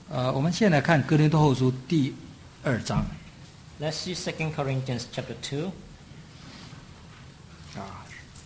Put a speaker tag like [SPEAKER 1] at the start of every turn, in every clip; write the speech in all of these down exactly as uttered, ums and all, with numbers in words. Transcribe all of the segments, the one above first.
[SPEAKER 1] 呃，我们现在看哥林多后书第二章
[SPEAKER 2] Let's see Second Corinthians chapter two,
[SPEAKER 1] 啊，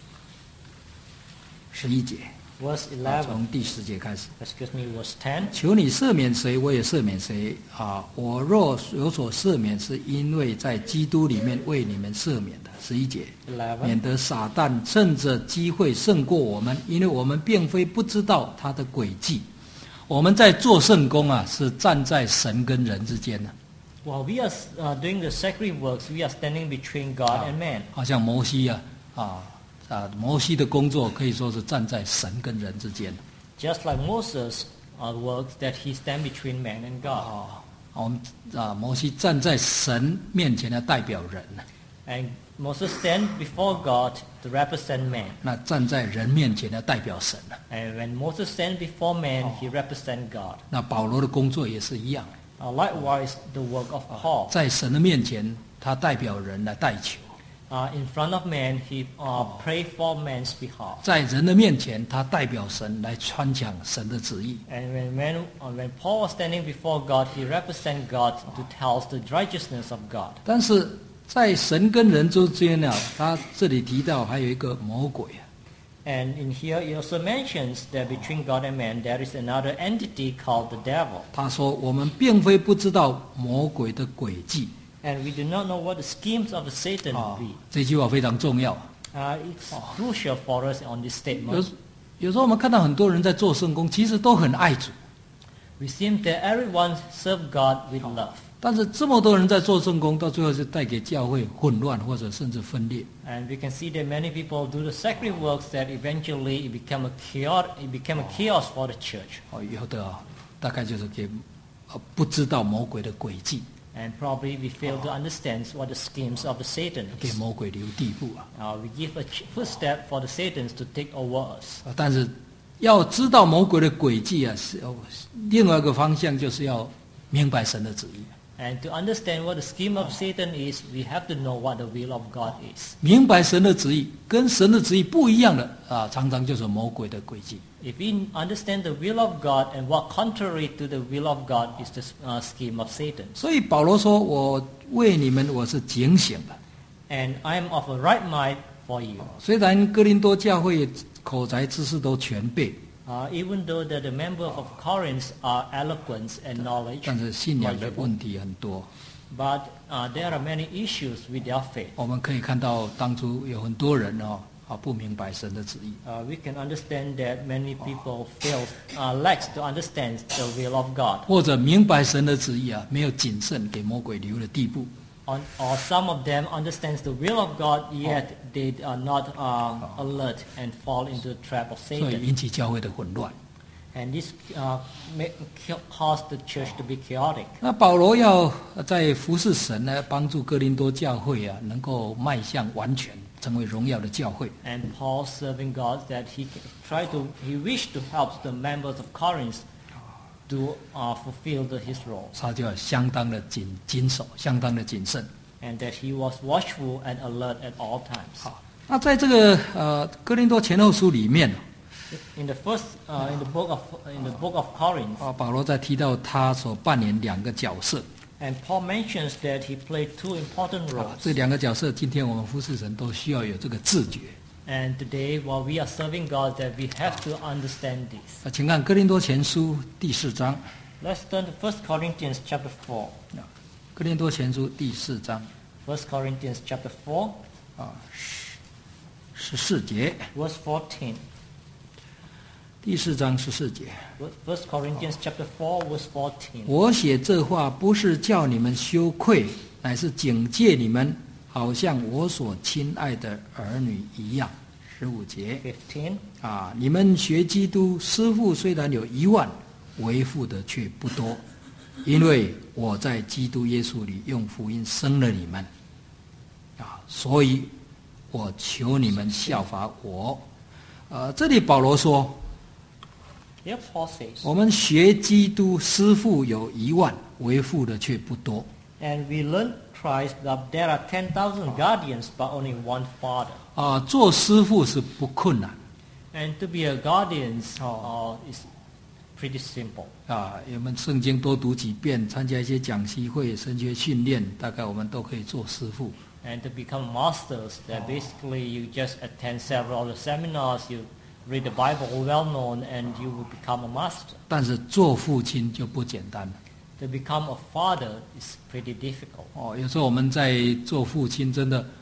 [SPEAKER 1] 十一节，
[SPEAKER 2] verse
[SPEAKER 1] 啊
[SPEAKER 2] eleven.
[SPEAKER 1] 从第十节开始。
[SPEAKER 2] Excuse me, verse ten.
[SPEAKER 1] 求你赦免谁，我也赦免谁啊！我若有所赦免，是因为在基督里面为你们赦免的。十一节，免
[SPEAKER 2] eleven.
[SPEAKER 1] 得撒旦趁着机会胜过我们，因为我们并非不知道他的诡计。我们在做圣工啊，是站在神跟人之间的、啊。
[SPEAKER 2] While we are uh, doing the sacred works, we are standing between God and man.
[SPEAKER 1] 好像摩西啊，啊啊，摩西的工作可以说是站在神跟人之间。
[SPEAKER 2] Just like Moses' uh, works, that he stand between man and God.
[SPEAKER 1] 啊，我们啊，摩西站在神面前的代表人，
[SPEAKER 2] And Moses stand before God to represent man.
[SPEAKER 1] 那站在人面前的代表神。
[SPEAKER 2] And when Moses stand before man, he represent God.
[SPEAKER 1] 那保罗的工作也是一样，
[SPEAKER 2] Uh, likewise, the work of Paul.
[SPEAKER 1] 在神的面前，他代表人来代求；
[SPEAKER 2] Uh, in front of man, he uh, pray for man's behalf.
[SPEAKER 1] 在人的面前，他代表神来传讲神的旨意。
[SPEAKER 2] And when, when, uh, when Paul was standing before God, he represent God to tell the righteousness of God.
[SPEAKER 1] 但是在神跟人之间呢，他这里提到还有一个魔鬼。
[SPEAKER 2] And in here, it also mentions that between God and man, there is another entity called the devil.
[SPEAKER 1] 他说：“我们并非不知道魔鬼的诡计。
[SPEAKER 2] And we do not know what the schemes of Satan
[SPEAKER 1] 啊
[SPEAKER 2] will be.
[SPEAKER 1] 这句话非常重要。
[SPEAKER 2] Uh, it's crucial for us on this
[SPEAKER 1] 有
[SPEAKER 2] statement.
[SPEAKER 1] 有时候我们看到很多人在做圣工，其实都很爱主，
[SPEAKER 2] We seem that everyone serve God with love.
[SPEAKER 1] 但是这么多人在做圣工，到最后是带给教会混乱或者甚至分裂。
[SPEAKER 2] And we can see that many people do the sacred works that eventually it become a chaos, it became a chaos for the church.
[SPEAKER 1] 哦，有的啊，大概就是给呃不知道魔鬼的诡计，
[SPEAKER 2] And probably we fail to understand what the schemes of the Satan
[SPEAKER 1] 给
[SPEAKER 2] is.
[SPEAKER 1] 魔鬼留地步啊。
[SPEAKER 2] Uh, we give a ch- first step for the Satans to take over us.
[SPEAKER 1] 啊但是要知道魔鬼的诡计啊，是哦另外一个方向就是要明白神的旨意。
[SPEAKER 2] And to understand what the scheme of Satan is, we have to know what the will of God is.
[SPEAKER 1] 明白神的旨意，跟神的旨意不一样的啊，常常就是魔鬼的诡计。
[SPEAKER 2] If we understand the will of God and what contrary to the will of God is the uh, scheme of Satan.
[SPEAKER 1] 所以保罗说：“我为你们我是警醒的。
[SPEAKER 2] And I am of a right mind for you. ”
[SPEAKER 1] 虽然哥林多教会口才知识都全备，
[SPEAKER 2] Uh, even though that the members of Corinth are eloquent and knowledge,
[SPEAKER 1] 但是信仰的
[SPEAKER 2] knowledgeable,
[SPEAKER 1] 问题很多。
[SPEAKER 2] but uh, there are many issues with their faith.
[SPEAKER 1] 我们可以看到，当初有很多人哦啊不明白神的旨意，
[SPEAKER 2] Uh, we can understand that many people fail, uh, lacks to understand the will of God.
[SPEAKER 1] 或者明白神的旨意啊，没有谨慎给魔鬼留的地步。
[SPEAKER 2] On, or some of them understands the will of God, yet they are not um, alert and fall into the trap of
[SPEAKER 1] 所以
[SPEAKER 2] Satan.
[SPEAKER 1] 引起教会的混乱。
[SPEAKER 2] And this uh, may cause the church to be chaotic.
[SPEAKER 1] 那保罗要在服侍神呢，帮助哥林多教会啊，能够迈向完全，成为荣耀的教会。
[SPEAKER 2] And Paul serving God that he tried to, he wished to help the members of Corinth to uh, fulfill the, his role.
[SPEAKER 1] 他就要相当的谨谨守，相当的谨慎。
[SPEAKER 2] And that he was watchful and alert at all times.
[SPEAKER 1] 好，那在这个呃哥林多前后书里面
[SPEAKER 2] In the first, uh, in the book of, in the book of Corinth,
[SPEAKER 1] 啊，保罗在提到他所扮演两个角色
[SPEAKER 2] and Paul mentions that he played two important
[SPEAKER 1] 啊，
[SPEAKER 2] roles.
[SPEAKER 1] 这两个角色，今天我们服侍神都需要有这个自觉。
[SPEAKER 2] And today, while we are serving God, that we have to understand this.
[SPEAKER 1] 啊，请看哥林多前书第四章，
[SPEAKER 2] Let's turn to First Corinthians chapter four.
[SPEAKER 1] 啊，哥林多前书第四章
[SPEAKER 2] First Corinthians chapter four,
[SPEAKER 1] 啊，十十四节，
[SPEAKER 2] verse fourteen.
[SPEAKER 1] 第四章十四节。
[SPEAKER 2] First Corinthians chapter four, verse fourteen.
[SPEAKER 1] 我写这话不是叫你们羞愧，乃是警戒你们，好像我所亲爱的儿女一样。十五节
[SPEAKER 2] Fifteen.
[SPEAKER 1] 啊，你们学基督，师傅虽然有一万，为父的却不多，因为我在基督耶稣里用福音生了你们啊，所以我求你们效法我。呃，这里保罗说，
[SPEAKER 2] Here Paul says,
[SPEAKER 1] 我们学基督，师傅有一万，为父的却不多。
[SPEAKER 2] and we learn Christ that there are ten thousand guardians, but only one father.
[SPEAKER 1] 啊，做师傅是不困难，
[SPEAKER 2] And to be a guardian uh, is pretty simple.
[SPEAKER 1] 啊，我们圣经多读几遍，参加一些讲习会、神学训练，大概我们都可以做师父。
[SPEAKER 2] And to become masters, that basically you just attend several other seminars, you read the Bible well known, and you will become a master.
[SPEAKER 1] 但是做父亲就不简单了。
[SPEAKER 2] To become a father is pretty difficult.
[SPEAKER 1] 哦，有时候我们在做父亲，真的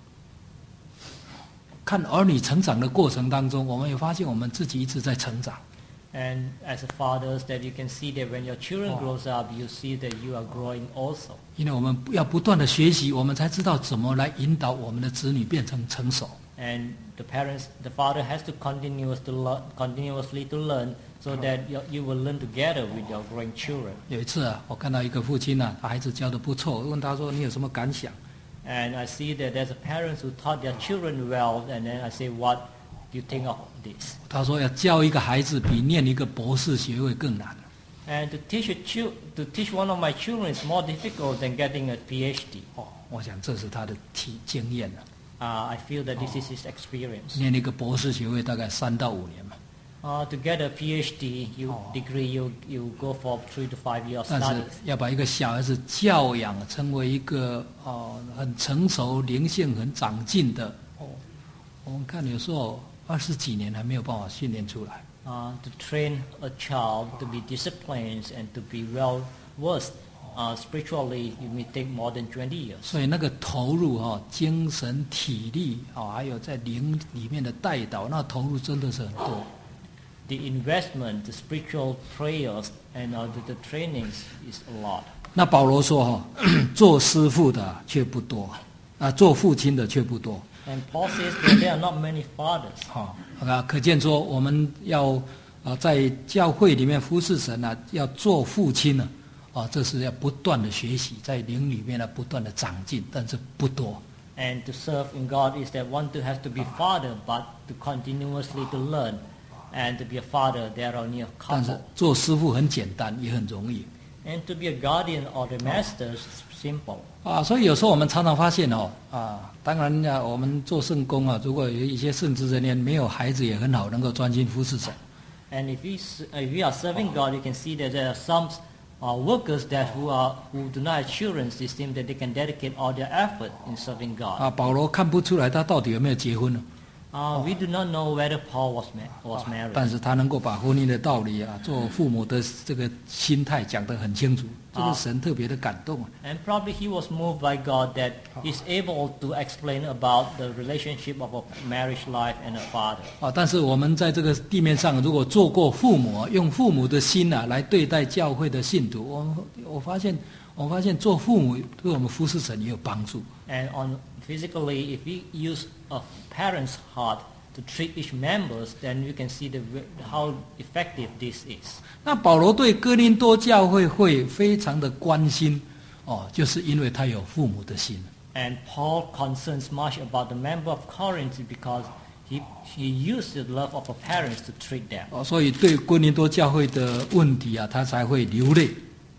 [SPEAKER 1] 看儿女成长的过程当中，我们也发现我们自己一直在成长。
[SPEAKER 2] And as a fathers, that you can see that when your children grows up, you see that you are growing also.
[SPEAKER 1] 因为我们要不断的学习，我们才知道怎么来引导我们的子女变成成熟。
[SPEAKER 2] And the parents, the father has to continuous to learn, continuously to learn, so that you, you will learn together with your growing children.
[SPEAKER 1] 有一次啊，我看到一个父亲啊，他孩子教的不错，我问他说：“你有什么感想？”
[SPEAKER 2] And I see that there's a parents who taught their children well, and then I say, what do you think of this?
[SPEAKER 1] 他说：“要教一个孩子比念一个博士学位更难。”
[SPEAKER 2] And to teach a chil- to teach one of my children is more difficult than getting a PhD.
[SPEAKER 1] 哦，我想这是他的体经验了。
[SPEAKER 2] Uh, I feel that this is his experience.
[SPEAKER 1] 念一个博士学位大概三到五年嘛。
[SPEAKER 2] Uh, to get a PhD you, degree, you, you go for three to five years
[SPEAKER 1] 但是
[SPEAKER 2] studies.
[SPEAKER 1] 要把一个小孩子教养成为一个哦很成熟、灵性很长进的哦，我们看有时候二十几年还没有办法训练出来。
[SPEAKER 2] Uh, to train a child to be disciplined and to be well versed uh, spiritually, you may take more than twenty years.
[SPEAKER 1] 所以那个投入哈、哦，精神、体力啊、哦，还有在灵里面的带导，那投入真的是很多。
[SPEAKER 2] The investment, the spiritual prayers, and uh, the, the trainings is a lot.
[SPEAKER 1] 那保罗说哈、哦，做师傅的却不多，啊，做父亲的却不多。
[SPEAKER 2] And Paul says that there are not many fathers.
[SPEAKER 1] 好、哦，啊，可见说我们要啊在教会里面服侍神啊，要做父亲呢，啊，这是要不断的学习，在灵里面呢不断的长进，但是不多。
[SPEAKER 2] And to serve in God is that one to have to be father, but to continuously to learn. And to be a father, there are only a
[SPEAKER 1] 但是
[SPEAKER 2] couple.
[SPEAKER 1] 做师傅很简单，也很容易。
[SPEAKER 2] And to be a guardian or the master is simple.
[SPEAKER 1] 啊，所以有时候我们常常发现哦，啊，当然呀，我们做圣工啊，如果有一些圣职人员没有孩子也很好，能够专心服侍神。
[SPEAKER 2] And if we, s- uh, if we are serving God, you can see that there are some uh, workers that who are who do not have children. It seems that they can dedicate all their effort in serving God.
[SPEAKER 1] 啊，保罗看不出来他到底有没有结婚呢？
[SPEAKER 2] Uh, we do not know whether Paul was ma- was married.
[SPEAKER 1] 但是他能够把婚姻的道理啊，做父母的这个心态讲得很清楚，这个神特别的感动啊。
[SPEAKER 2] And probably he was moved by God that he's able to explain about the relationship of a marriage life and a father.
[SPEAKER 1] 啊，但是我们在这个地面上，如果做过父母，用父母的心啊来对待教会的信徒，我我发现，我发现做父母对我们服侍神也有帮助。
[SPEAKER 2] And on physically, if we use a parent's heart to treat each members, then we can see the, how effective this is.
[SPEAKER 1] 那保罗对哥林多教会会非常的关心，哦，就是因为他有父母的心。
[SPEAKER 2] And Paul concerns much about the member of Corinth because he, he used the love of the parents to treat them.
[SPEAKER 1] 哦，所以对哥林多教会的问题啊，他才会流泪。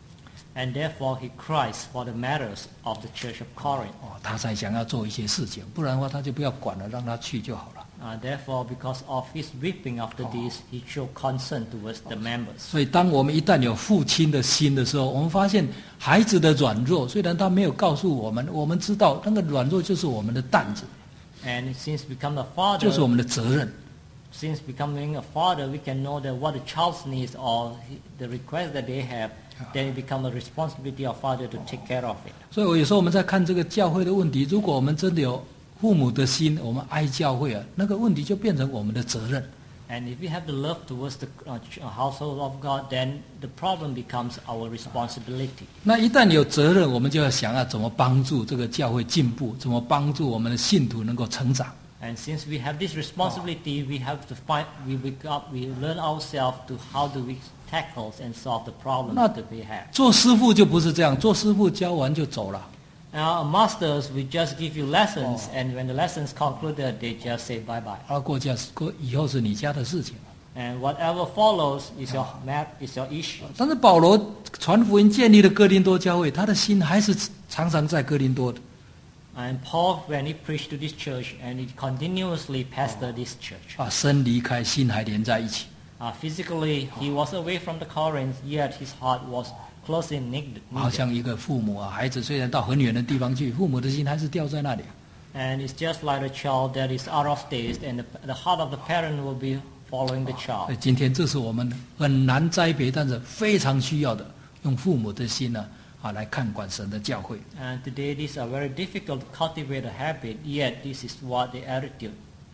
[SPEAKER 2] And therefore he cries for the matters of the church of Corinth.
[SPEAKER 1] 哦，他才想要做一些事情，不然的话他就不要管了，让他去就好了。
[SPEAKER 2] Uh, therefore, because of his weeping after this, he showed concern towards the members.
[SPEAKER 1] 所以，当我们一旦有父亲的心的时候，我们发现孩子的软弱，虽然他没有告诉我们，我们知道那个软弱就是我们的担子，
[SPEAKER 2] And since become a father,
[SPEAKER 1] 就是我们的责任。
[SPEAKER 2] since becoming a father, we can know that what the child's needs or the request that they have, then it becomes a responsibility of father to take care of it.
[SPEAKER 1] 所以，我有时候我们在看这个教会的问题，如果我们真的有父母的心，我们爱教会啊，那个问题就变成我们的责任。
[SPEAKER 2] And if we have the love towards the uh, ch- uh, household of God, then the problem becomes our responsibility.
[SPEAKER 1] 那一旦有责任，我们就要想要怎么帮助这个教会进步，怎么帮助我们的信徒能够成长。
[SPEAKER 2] And since we have this responsibility, we have to find, we wake up, we learn ourselves to how do we tackle and solve the problems
[SPEAKER 1] 那
[SPEAKER 2] that we have.
[SPEAKER 1] 做师傅就不是这样，做师傅教完就走了。
[SPEAKER 2] Now, masters, we just give you lessons, and when the lessons concluded, they just say bye-bye.
[SPEAKER 1] 啊，过家过以后是你家的事情。
[SPEAKER 2] And whatever follows is your map, is your issue.
[SPEAKER 1] 但是保罗传福音建立了哥林多教会，他的心还是常常在哥林多的。
[SPEAKER 2] And Paul, when he preached to this church, and he continuously pastored this church.
[SPEAKER 1] 啊，身离开，心还连在一起。
[SPEAKER 2] Uh, physically, he was away from the Corinth, yet his heart was closely knit.
[SPEAKER 1] 好像一个父母啊，孩子虽然到很远的地方去，父母的心还是掉在那里。
[SPEAKER 2] And it's just like a child that is out of state, and the, the heart of the parent will be following the child.
[SPEAKER 1] 所以今天这是我们很难栽培，但是非常需要的，用父母的心呢啊来看管神的教会。
[SPEAKER 2] And today, these are very difficult to cultivate a habit, yet this is what the attitude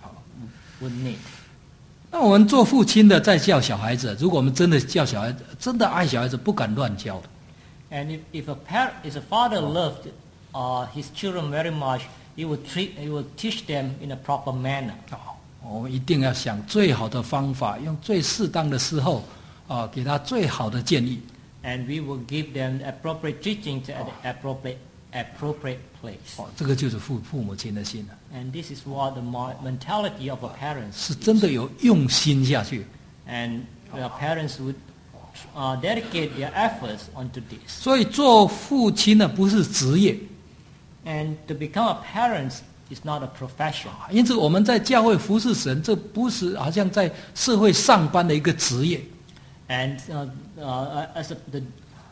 [SPEAKER 2] would need.
[SPEAKER 1] 那我们做父亲的在教小孩子，如果我们真的教小孩子，真的爱小孩子，不敢乱教的。
[SPEAKER 2] And if, if a parent, if a father loved uh, his children very much, he would treat, he would teach them in a proper manner.
[SPEAKER 1] 啊，我们一定要想最好的方法，用最适当的时候，啊，给他最好的建议。
[SPEAKER 2] And we will give them appropriate teaching to the appropriate appropriate place.
[SPEAKER 1] 哦，这个就是父父母亲的心了，
[SPEAKER 2] And this is what the mo- mentality of a parent
[SPEAKER 1] 是真的有用心下去。
[SPEAKER 2] And the parents would uh, dedicate their efforts onto this.
[SPEAKER 1] 所以做父亲呢，不是职业，
[SPEAKER 2] And to become a parent is not a profession.
[SPEAKER 1] 因此我们在教会服侍神，这不是好像在社会上班的一个职业。
[SPEAKER 2] And uh, uh, as a, the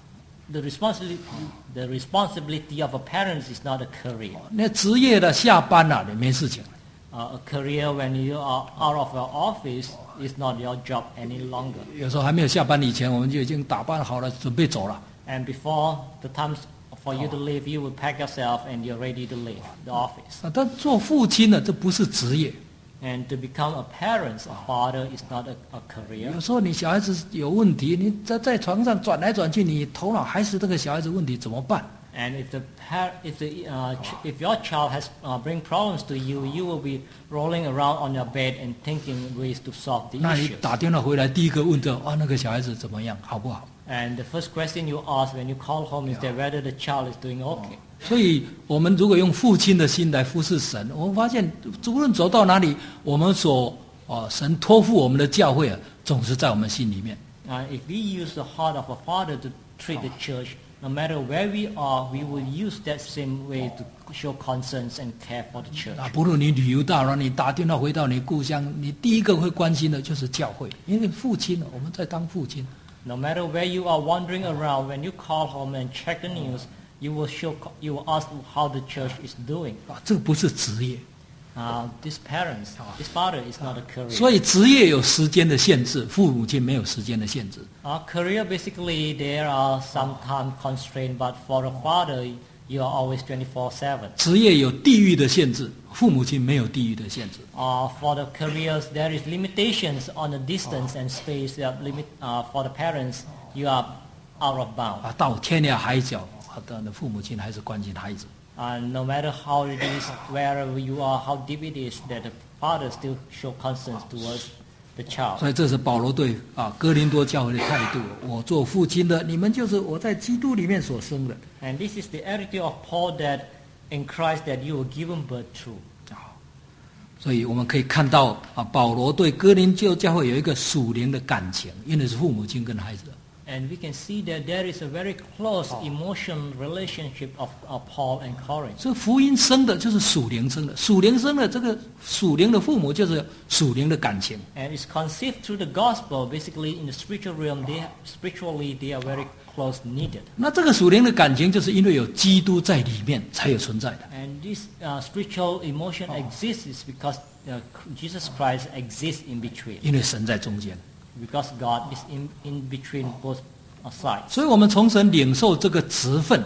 [SPEAKER 2] the responsibility the responsibility of a parent is not a career.
[SPEAKER 1] 那职业的下班了，你没事情了。
[SPEAKER 2] Uh, a career when you are out of your office is not your job any longer.
[SPEAKER 1] 有时候还没有下班以前，我们就已经打扮好了，准备走了。
[SPEAKER 2] And before the time for you to leave, you will pack yourself and you're ready to leave the office.
[SPEAKER 1] 啊，但做父亲呢，这不是职业。
[SPEAKER 2] And to become a parent, a father, is not a, a career.
[SPEAKER 1] 有时候你小孩子有问题，你在在床上转来转去，你头脑还是这个小孩子问题，怎么办？
[SPEAKER 2] And if the par- if the uh, ch- if your child has uh, bring problems to you, you will be rolling around on your bed and thinking ways to solve the
[SPEAKER 1] 那你
[SPEAKER 2] issues.
[SPEAKER 1] 打电话回来，第一个问的啊，那个小孩子怎么样，好不好？
[SPEAKER 2] And the first question you ask when you call home is that whether the child is doing okay.
[SPEAKER 1] 所以，我们如果用父亲的心来服侍神，我们发现，无论走到哪里，我们所哦神托付我们的教会啊，总是在我们心里面。
[SPEAKER 2] Uh, if we use the heart of a father to treat the church, no matter where we are, we will use that same way to show concerns and care for the church.
[SPEAKER 1] 啊，不论你旅游到了，你打电话回到你故乡，你第一个会关心的就是教会，因为父亲，我们在当父亲。
[SPEAKER 2] No matter where you are wandering around, when you call home and check the news, you will show, you will ask how the church is doing.
[SPEAKER 1] 啊，这个不是职业，
[SPEAKER 2] Uh, this parents, this father is not a career.
[SPEAKER 1] 所以职业有时间的限制，父母亲没有时间的限制。
[SPEAKER 2] Our career basically there are some time constraint, but for a father, you are always twenty-four seven.
[SPEAKER 1] 职业有地域的限制，父母亲没有地域的限制。
[SPEAKER 2] Uh, for the careers, there is limitations on the distance and space. That limit uh, for the parents, you are out of bound.
[SPEAKER 1] 啊，到天涯海角，啊，的父母亲还是关心孩子。
[SPEAKER 2] And no matter how it is, wherever you are, how deep it is, that the father still show concerns towards the child.
[SPEAKER 1] 所以这是保罗对啊哥林多教会的态度。我做父亲的，你们就是我在基督里面所生的。
[SPEAKER 2] And this is the attitude of Paul that in Christ that you were given birth to.
[SPEAKER 1] 啊，所以我们可以看到啊，保罗对哥林多教会有一个属灵的感情，因为是父母亲跟孩子。
[SPEAKER 2] And we can see that there is a very close emotional relationship of, of Paul and Corinth.
[SPEAKER 1] 所以福音生的就是属灵生的，属灵生的这个属灵的父母就是属灵的感情。
[SPEAKER 2] And it's conceived through the gospel. Basically, in the spiritual realm, they spiritually they are very close knitted.
[SPEAKER 1] 那这个属灵的感情，就是因为有基督在里面才有存在的。
[SPEAKER 2] And this uh, spiritual emotion exists is because uh, Jesus Christ exists in between.
[SPEAKER 1] 因为神在中间，
[SPEAKER 2] Because God is in, in between both sides.
[SPEAKER 1] 所以我们从神领受这个职分，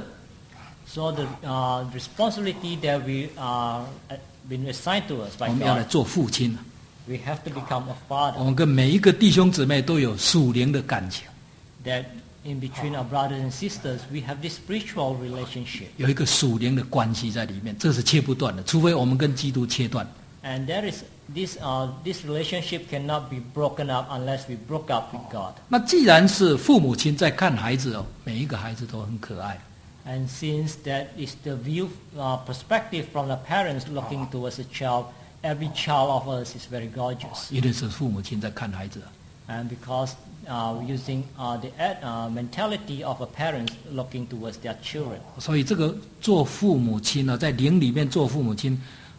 [SPEAKER 2] So the uh, responsibility that we are uh, been assigned to us
[SPEAKER 1] 我
[SPEAKER 2] by
[SPEAKER 1] 们要来
[SPEAKER 2] God,
[SPEAKER 1] 做父亲。
[SPEAKER 2] we have to become a
[SPEAKER 1] 我
[SPEAKER 2] father.
[SPEAKER 1] 们跟每一个弟兄姊妹都有属灵的感情，
[SPEAKER 2] That in between our brothers and sisters, we have this spiritual relationship.
[SPEAKER 1] 有一个属灵的关系在里面，这是切不断的，除非我们跟基督切断。
[SPEAKER 2] And there is this, uh, this relationship cannot be broken up unless we broke up with God.
[SPEAKER 1] 那既然是父母亲在看孩子哦，每一个孩子都很可爱。
[SPEAKER 2] And since that is the view, uh, perspective from the parents looking towards a child, every child of us is very gorgeous.
[SPEAKER 1] 因为是父母亲在看孩子，
[SPEAKER 2] And because uh, we're using uh, the ad- uh, mentality of a parent looking towards their children.
[SPEAKER 1] 所以这个做父母亲呢，在灵里面做父母亲，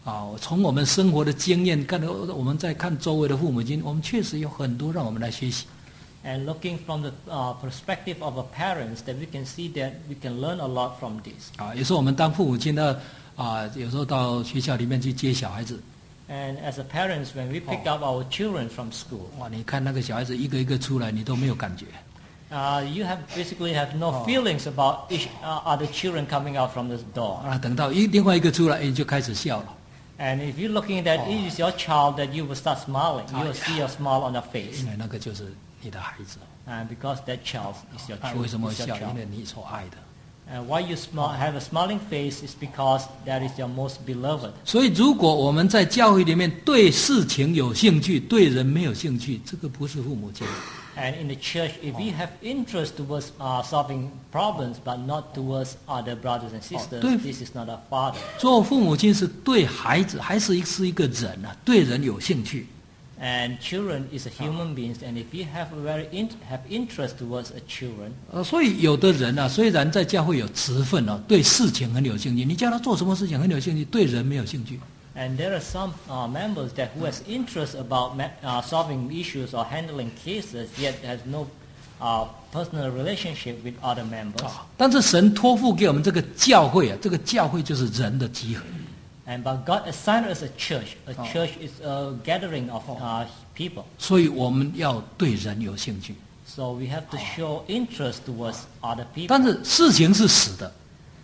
[SPEAKER 1] 啊，从我们生活的经验看，我们在看周围的父母亲，我们确实有很多让我们来学习。
[SPEAKER 2] And looking from the uh, perspective of our parents, that we can see that we can learn a lot from this.
[SPEAKER 1] 啊，有时候我们当父母亲的啊，有时候到学校里面去接小孩子。
[SPEAKER 2] And as a parents, when we pick up our children from school,
[SPEAKER 1] 哇，你看那个小孩子一个一个出来，你都没有感觉。
[SPEAKER 2] uh, you have basically have no feelings about each, uh, other children coming out from the door.
[SPEAKER 1] 啊，等到一另外一个出来，你就开始笑了。
[SPEAKER 2] And if you're looking at it is your child, that you will start smiling. You will see a smile on their face.
[SPEAKER 1] 因为那个就是你的孩子。
[SPEAKER 2] And because that child is your
[SPEAKER 1] 啊，
[SPEAKER 2] child.
[SPEAKER 1] 为什么
[SPEAKER 2] Is your
[SPEAKER 1] 笑？因
[SPEAKER 2] child.
[SPEAKER 1] 为你所爱的。
[SPEAKER 2] And why you smile, have a smiling face is because that is your most beloved.
[SPEAKER 1] 所以，如果我们在教会里面对事情有兴趣，对人没有兴趣，这个不是父母亲。
[SPEAKER 2] And in the church, if we have interest towards uh, solving problems, but not towards other brothers and sisters,
[SPEAKER 1] 对。
[SPEAKER 2] this is not a father.
[SPEAKER 1] 做父母亲是对孩子，还是是一个人啊？对人有兴趣。
[SPEAKER 2] And children is a human beings, and if you have a very in, have interest towards a children,
[SPEAKER 1] 呃，所以有的人啊，虽然在教会有职分啊，对事情很有兴趣，你叫他做什么事情很有兴趣，对人没有兴趣。
[SPEAKER 2] and there are some uh, members that who has interest about ma- uh, solving issues or handling cases, yet has no uh, personal relationship with other members.
[SPEAKER 1] 啊，但是神托付给我们这个教会啊，这个教会就是人的集合。
[SPEAKER 2] And but God assigned us a church. A church is a gathering of uh, people.
[SPEAKER 1] 所以我们要对人有兴趣。
[SPEAKER 2] So we have to show interest towards other people.
[SPEAKER 1] 但是事情是死的，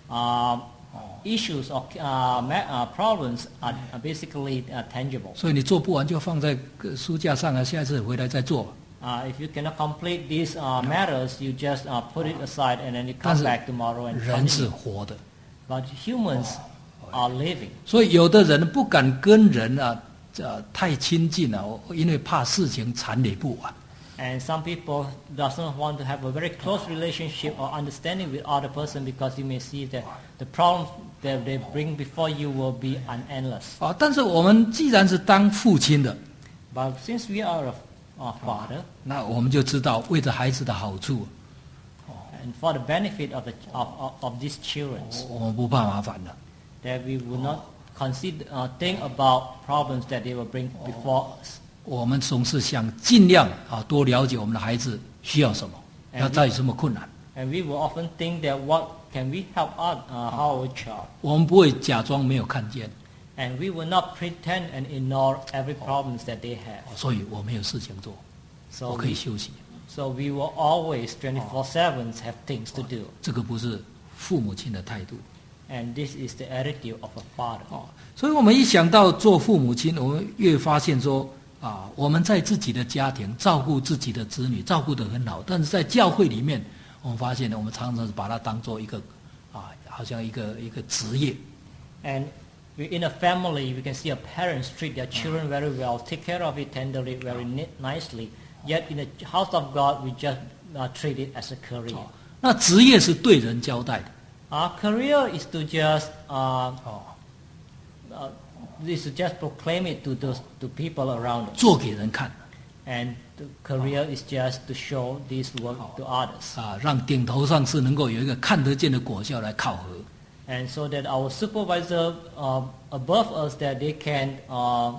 [SPEAKER 2] Uh, issues or uh, ma- uh, problems are, are basically uh, tangible.
[SPEAKER 1] 所以你做不完就放在呃书架上啊，下一次回来再做。
[SPEAKER 2] Uh, if you cannot complete these uh, matters, you just uh, put it aside and then you
[SPEAKER 1] 但
[SPEAKER 2] come
[SPEAKER 1] 是
[SPEAKER 2] back tomorrow and
[SPEAKER 1] 人是
[SPEAKER 2] continue.
[SPEAKER 1] 活的，
[SPEAKER 2] But humans are living.
[SPEAKER 1] 所以有的人不敢跟人啊，呃，太亲近了、啊，因为怕事情缠累不完。
[SPEAKER 2] And some people doesn't want to have a very close relationship or understanding with other person because you may see that the problems that they bring before you will be unendless.
[SPEAKER 1] 啊，但是我们既然是当父亲的，
[SPEAKER 2] But since we are a, a father,
[SPEAKER 1] 那我们就知道为着孩子的好处，
[SPEAKER 2] and for the benefit of, the, of, of, of these children,
[SPEAKER 1] 我们不怕麻烦的。
[SPEAKER 2] that we will not consider uh, think about problems that they will bring before us.
[SPEAKER 1] 我们总是想尽量啊多了解我们的孩子需要什么，
[SPEAKER 2] And
[SPEAKER 1] 要他有什么困难，
[SPEAKER 2] And we will often think that what can we help out uh, our child,
[SPEAKER 1] 我们不会假装没有看见，
[SPEAKER 2] and we will not pretend and ignore every problems that they have.
[SPEAKER 1] 所以我没有事情做，
[SPEAKER 2] So
[SPEAKER 1] 我可以
[SPEAKER 2] we,
[SPEAKER 1] 休息。
[SPEAKER 2] so we will always twenty-four seven have things to do,
[SPEAKER 1] 这个不是父母亲的态度。
[SPEAKER 2] and this is the attitude of a father.
[SPEAKER 1] 哦，所以我们一想到做父母亲，我们越发现说啊，我们在自己的家庭照顾自己的子女，照顾得很好，但是在教会里面，我们发现呢，我们常常是把它当做一个啊，好像一个一个职业。
[SPEAKER 2] And we, in a family, we can see a parents treat their children very well, take care of it tenderly, very ni- nicely. Yet in the house of God, we just uh, treat it as a career.
[SPEAKER 1] 那职业是对人交代的。
[SPEAKER 2] Our career is to just uh,
[SPEAKER 1] 哦，
[SPEAKER 2] uh, is to just proclaim it to those to people around us.
[SPEAKER 1] 做给人看
[SPEAKER 2] And the career is just to show this work to others.
[SPEAKER 1] 啊，让顶头上司能够有一个看得见的果效来考核。
[SPEAKER 2] And so that our supervisor uh, above us, that they can uh,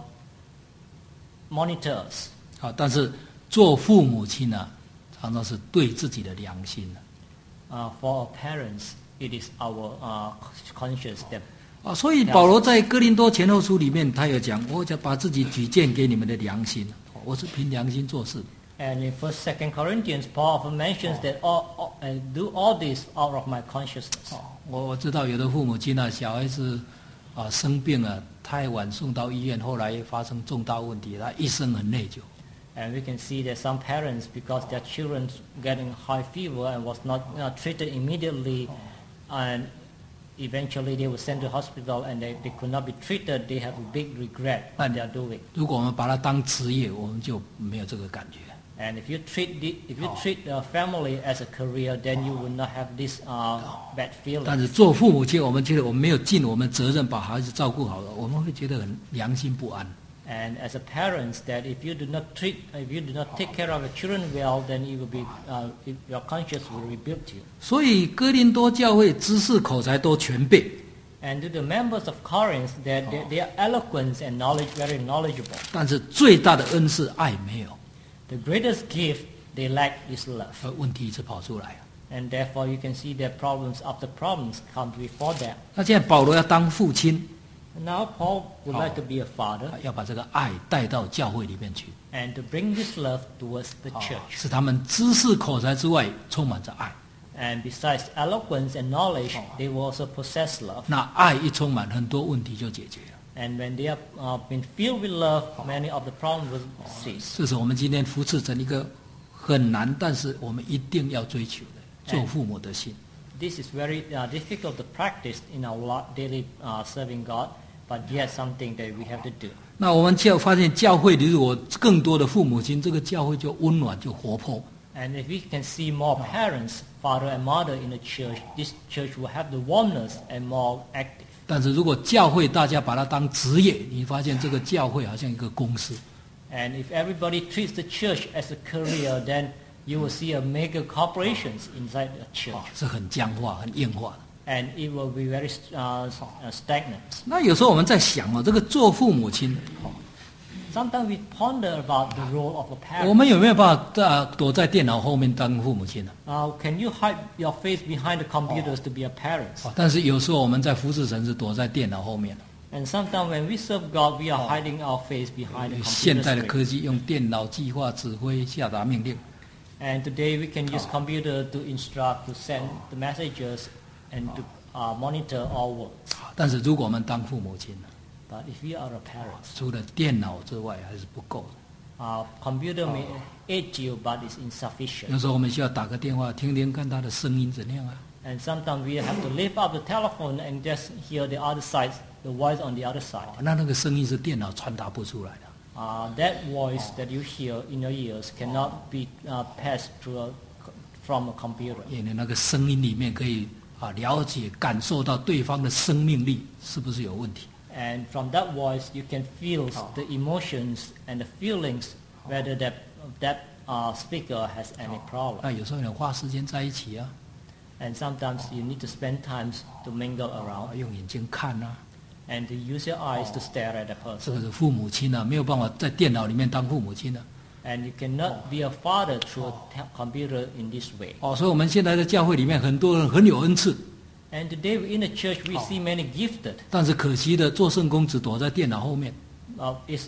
[SPEAKER 2] monitor us.
[SPEAKER 1] 啊，但是做父母亲呢、常常是对自己的良心呢
[SPEAKER 2] Uh, for our parents, it is our uh, conscience that
[SPEAKER 1] 啊，所以保罗在哥林多前后书里面，他有讲，我จะ把自己举荐给你们的良心，我是凭良心做事。
[SPEAKER 2] And in First, Second Corinthians, Paul often mentions that all, all, and do all this out of my consciousness.
[SPEAKER 1] 我我知道有的父母亲啊，小孩子啊生病了，太晚送到医院，后来发生重大问题，他一生很内疚。
[SPEAKER 2] And we can see that some parents, because their children getting high fever and was not uh, treated immediately, and eventually they were sent to hospital and they, they could not be treated, they have a big regret what they are doing.
[SPEAKER 1] 如果我们把它当职业，我们就没有这个感觉。
[SPEAKER 2] And if you treat the, if you treat the family as a career, then you will not have this uh, bad
[SPEAKER 1] 但
[SPEAKER 2] feeling.
[SPEAKER 1] 是做父母亲，我们觉得我们没有尽我们责任，把孩子照顾好了，我们会觉得很良心不安。
[SPEAKER 2] And as a parents, that if you do not treat, if you do not take care of your children well, then you will be, uh, your conscience will rebuke you.
[SPEAKER 1] 所以哥林多教会知识口才都全备，
[SPEAKER 2] And to the members of Corinth, their, their, their eloquence and knowledge very knowledgeable.
[SPEAKER 1] 但是最大的恩是爱没有，
[SPEAKER 2] The greatest gift they lack is love.
[SPEAKER 1] 而问题一直跑出来。
[SPEAKER 2] And therefore you can see their problems after problems come before them.
[SPEAKER 1] 那现在保罗要当父亲，
[SPEAKER 2] And now Paul would
[SPEAKER 1] Oh.
[SPEAKER 2] like to be a father
[SPEAKER 1] 要把这个爱带到教会里面去，
[SPEAKER 2] and to bring this love towards the
[SPEAKER 1] 啊
[SPEAKER 2] church.
[SPEAKER 1] 使他们知识口才之外充满着爱。
[SPEAKER 2] And besides eloquence and knowledge, they will also possess love.
[SPEAKER 1] 那爱一充满，很多问题就解决了。
[SPEAKER 2] And when they have uh, been filled with love, many of the problems will cease.
[SPEAKER 1] 这是我们今天扶持成一个很难，但是我们一定要追求的做父母的心。
[SPEAKER 2] This is very uh, difficult to practice in our lo- daily uh, serving God, but yet something that we have to do.
[SPEAKER 1] 那我们就发现教会里如果更多的父母亲，这个教会就温暖就活泼。
[SPEAKER 2] And if we can see more parents, father and mother in the church, this church will have the warmness and more active.
[SPEAKER 1] 但是如果教会大家把它当职业，你发现这个教会好像一个公司。
[SPEAKER 2] And if everybody treats the church as a career, then you will see a mega corporations inside the church.
[SPEAKER 1] 啊，是很僵化、很硬化的。
[SPEAKER 2] And it will be very uh, uh, stagnant.
[SPEAKER 1] 那有时候我们在想哦，这个做父母亲，
[SPEAKER 2] Sometimes we ponder about the role of a
[SPEAKER 1] 我
[SPEAKER 2] parent.
[SPEAKER 1] 们有没有办法在躲在电脑后面当父母亲呢？
[SPEAKER 2] Uh, can you hide your face behind the computers to be a parent?
[SPEAKER 1] 啊，但是有时候我们在服侍神是躲在电脑后面。
[SPEAKER 2] And sometimes when we serve God, we are hiding our face behind the
[SPEAKER 1] 现
[SPEAKER 2] computer
[SPEAKER 1] 代的
[SPEAKER 2] screen.
[SPEAKER 1] 科技用电脑计划、指挥、下达命令。
[SPEAKER 2] And today we can use computer to instruct, to send the messages, and to uh, monitor all works.
[SPEAKER 1] 但是如果我们当父母亲呢，
[SPEAKER 2] But if we are a parent,
[SPEAKER 1] 除了电脑之外还是不够的。
[SPEAKER 2] uh, computer may aid you, but it's
[SPEAKER 1] 有
[SPEAKER 2] insufficient.
[SPEAKER 1] 时候我们需要打个电话，听听看他的声音怎样啊。
[SPEAKER 2] And sometimes we have to lift up the telephone and just hear the other side, the voice on the other side.
[SPEAKER 1] 那那个声音是电脑传达不出来的。
[SPEAKER 2] Uh, that voice that you hear in your ears cannot be uh, passed through a, from a computer.
[SPEAKER 1] 因为那个声音里面可以啊了解、感受到对方的生命力是不是有问题。
[SPEAKER 2] And from that voice, you can feel the emotions and the feelings, whether that that uh, speaker has any problem.
[SPEAKER 1] 那有时候你花时间在一起啊，
[SPEAKER 2] And sometimes you need to spend time to mingle
[SPEAKER 1] 啊
[SPEAKER 2] around
[SPEAKER 1] 用眼睛看啊，
[SPEAKER 2] and to use your eyes to stare at a
[SPEAKER 1] 这个
[SPEAKER 2] person.
[SPEAKER 1] 是父母亲啊，没有办法在电脑里面当父母亲啊。
[SPEAKER 2] And you cannot be a father through a te- computer in this way.
[SPEAKER 1] 哦，所以我们现在在教会里面很多人很有恩赐，
[SPEAKER 2] And today in the church, we see many gifted.
[SPEAKER 1] 但是可惜的做圣工只躲在电脑后面。
[SPEAKER 2] Uh, it's,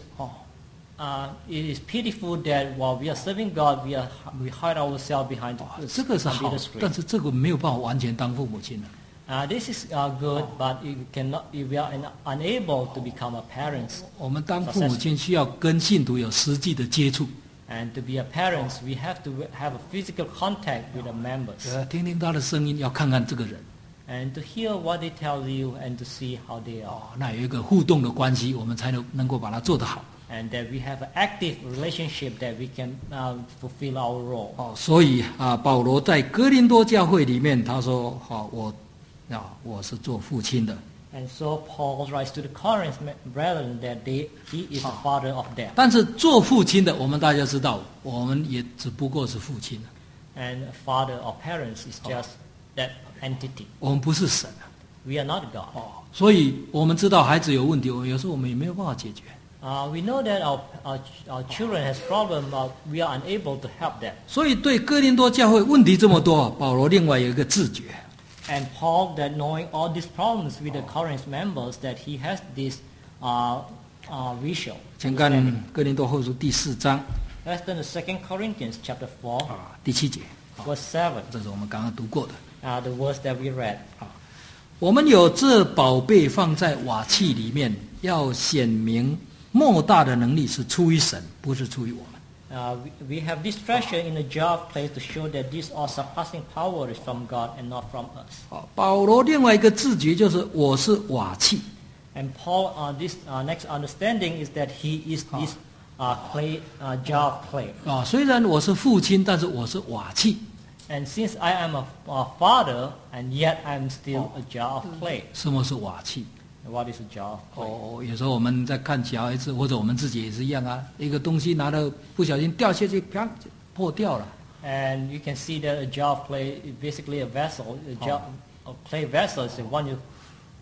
[SPEAKER 2] uh, it is pitiful that while we are serving God, we, are, we hide ourselves behind
[SPEAKER 1] 哦
[SPEAKER 2] the
[SPEAKER 1] 这个是好
[SPEAKER 2] computer，screen.
[SPEAKER 1] 但是这个没有办法完全当父母亲的。
[SPEAKER 2] Uh, this is uh, good, but you cannot, you we are un- unable to become a parent.
[SPEAKER 1] 我们当父母亲需要跟信徒有实际的接触，
[SPEAKER 2] And to be a parent, we have to have a physical contact with the members.
[SPEAKER 1] 呃，听听他的声音，要看看这个人。
[SPEAKER 2] And to hear what they tell you and to see how they are.
[SPEAKER 1] 哦，那有一个互动的关系，我们才能能够把它做得好。
[SPEAKER 2] And that we have an active relationship that we can uh, fulfill our role.
[SPEAKER 1] 哦，所以啊，保罗在哥林多教会里面，他说：“好、我啊，我是做父亲的。
[SPEAKER 2] And so Paul writes to the Corinth brethren that they, he is the father of them.
[SPEAKER 1] 但是做父亲的，我们大家知道，我们也只不过是父亲，
[SPEAKER 2] And a father or parents is just that entity.
[SPEAKER 1] 我们不是神啊。
[SPEAKER 2] We are not God.
[SPEAKER 1] 哦，所以我们知道孩子有问题，我有时候我们也没有办法解决。
[SPEAKER 2] Uh, we know that our, our, our children has problem, but we are unable to help them.
[SPEAKER 1] 所以对哥林多教会问题这么多，保罗另外有一个自觉。
[SPEAKER 2] And Paul, that knowing all these problems with the Corinth members, that he has this uh, uh, visual.
[SPEAKER 1] 请看哥林多后书第四章
[SPEAKER 2] Let's turn to Second Corinthians chapter four,
[SPEAKER 1] 啊第七节，
[SPEAKER 2] verse seven,
[SPEAKER 1] 这是我们刚刚读过的。
[SPEAKER 2] uh, the verse that we read.
[SPEAKER 1] 我们有这宝贝放在瓦器里面，要显明莫大的能力是出于神，不是出于我们。
[SPEAKER 2] Uh, we, we have this treasure in a jar of clay to show that this all surpassing power is from God and not from us.
[SPEAKER 1] 好，保罗另外一个自觉就是我是瓦器。
[SPEAKER 2] And Paul, uh, this uh, next understanding is that he is this uh, clay uh, jar of clay.
[SPEAKER 1] 啊，虽然我是父亲，但是我是瓦器。
[SPEAKER 2] And since I am a, a father, and yet I'm still a jar of clay.
[SPEAKER 1] 什么是瓦器？
[SPEAKER 2] What is a jar of clay?
[SPEAKER 1] 哦，有时候我们在看小孩子，或者我们自己也是一样啊，一个东西拿到不小心掉下去，啪，就破掉了。
[SPEAKER 2] And you can see that a jar of clay is basically a vessel. A jar of clay vessel is the one you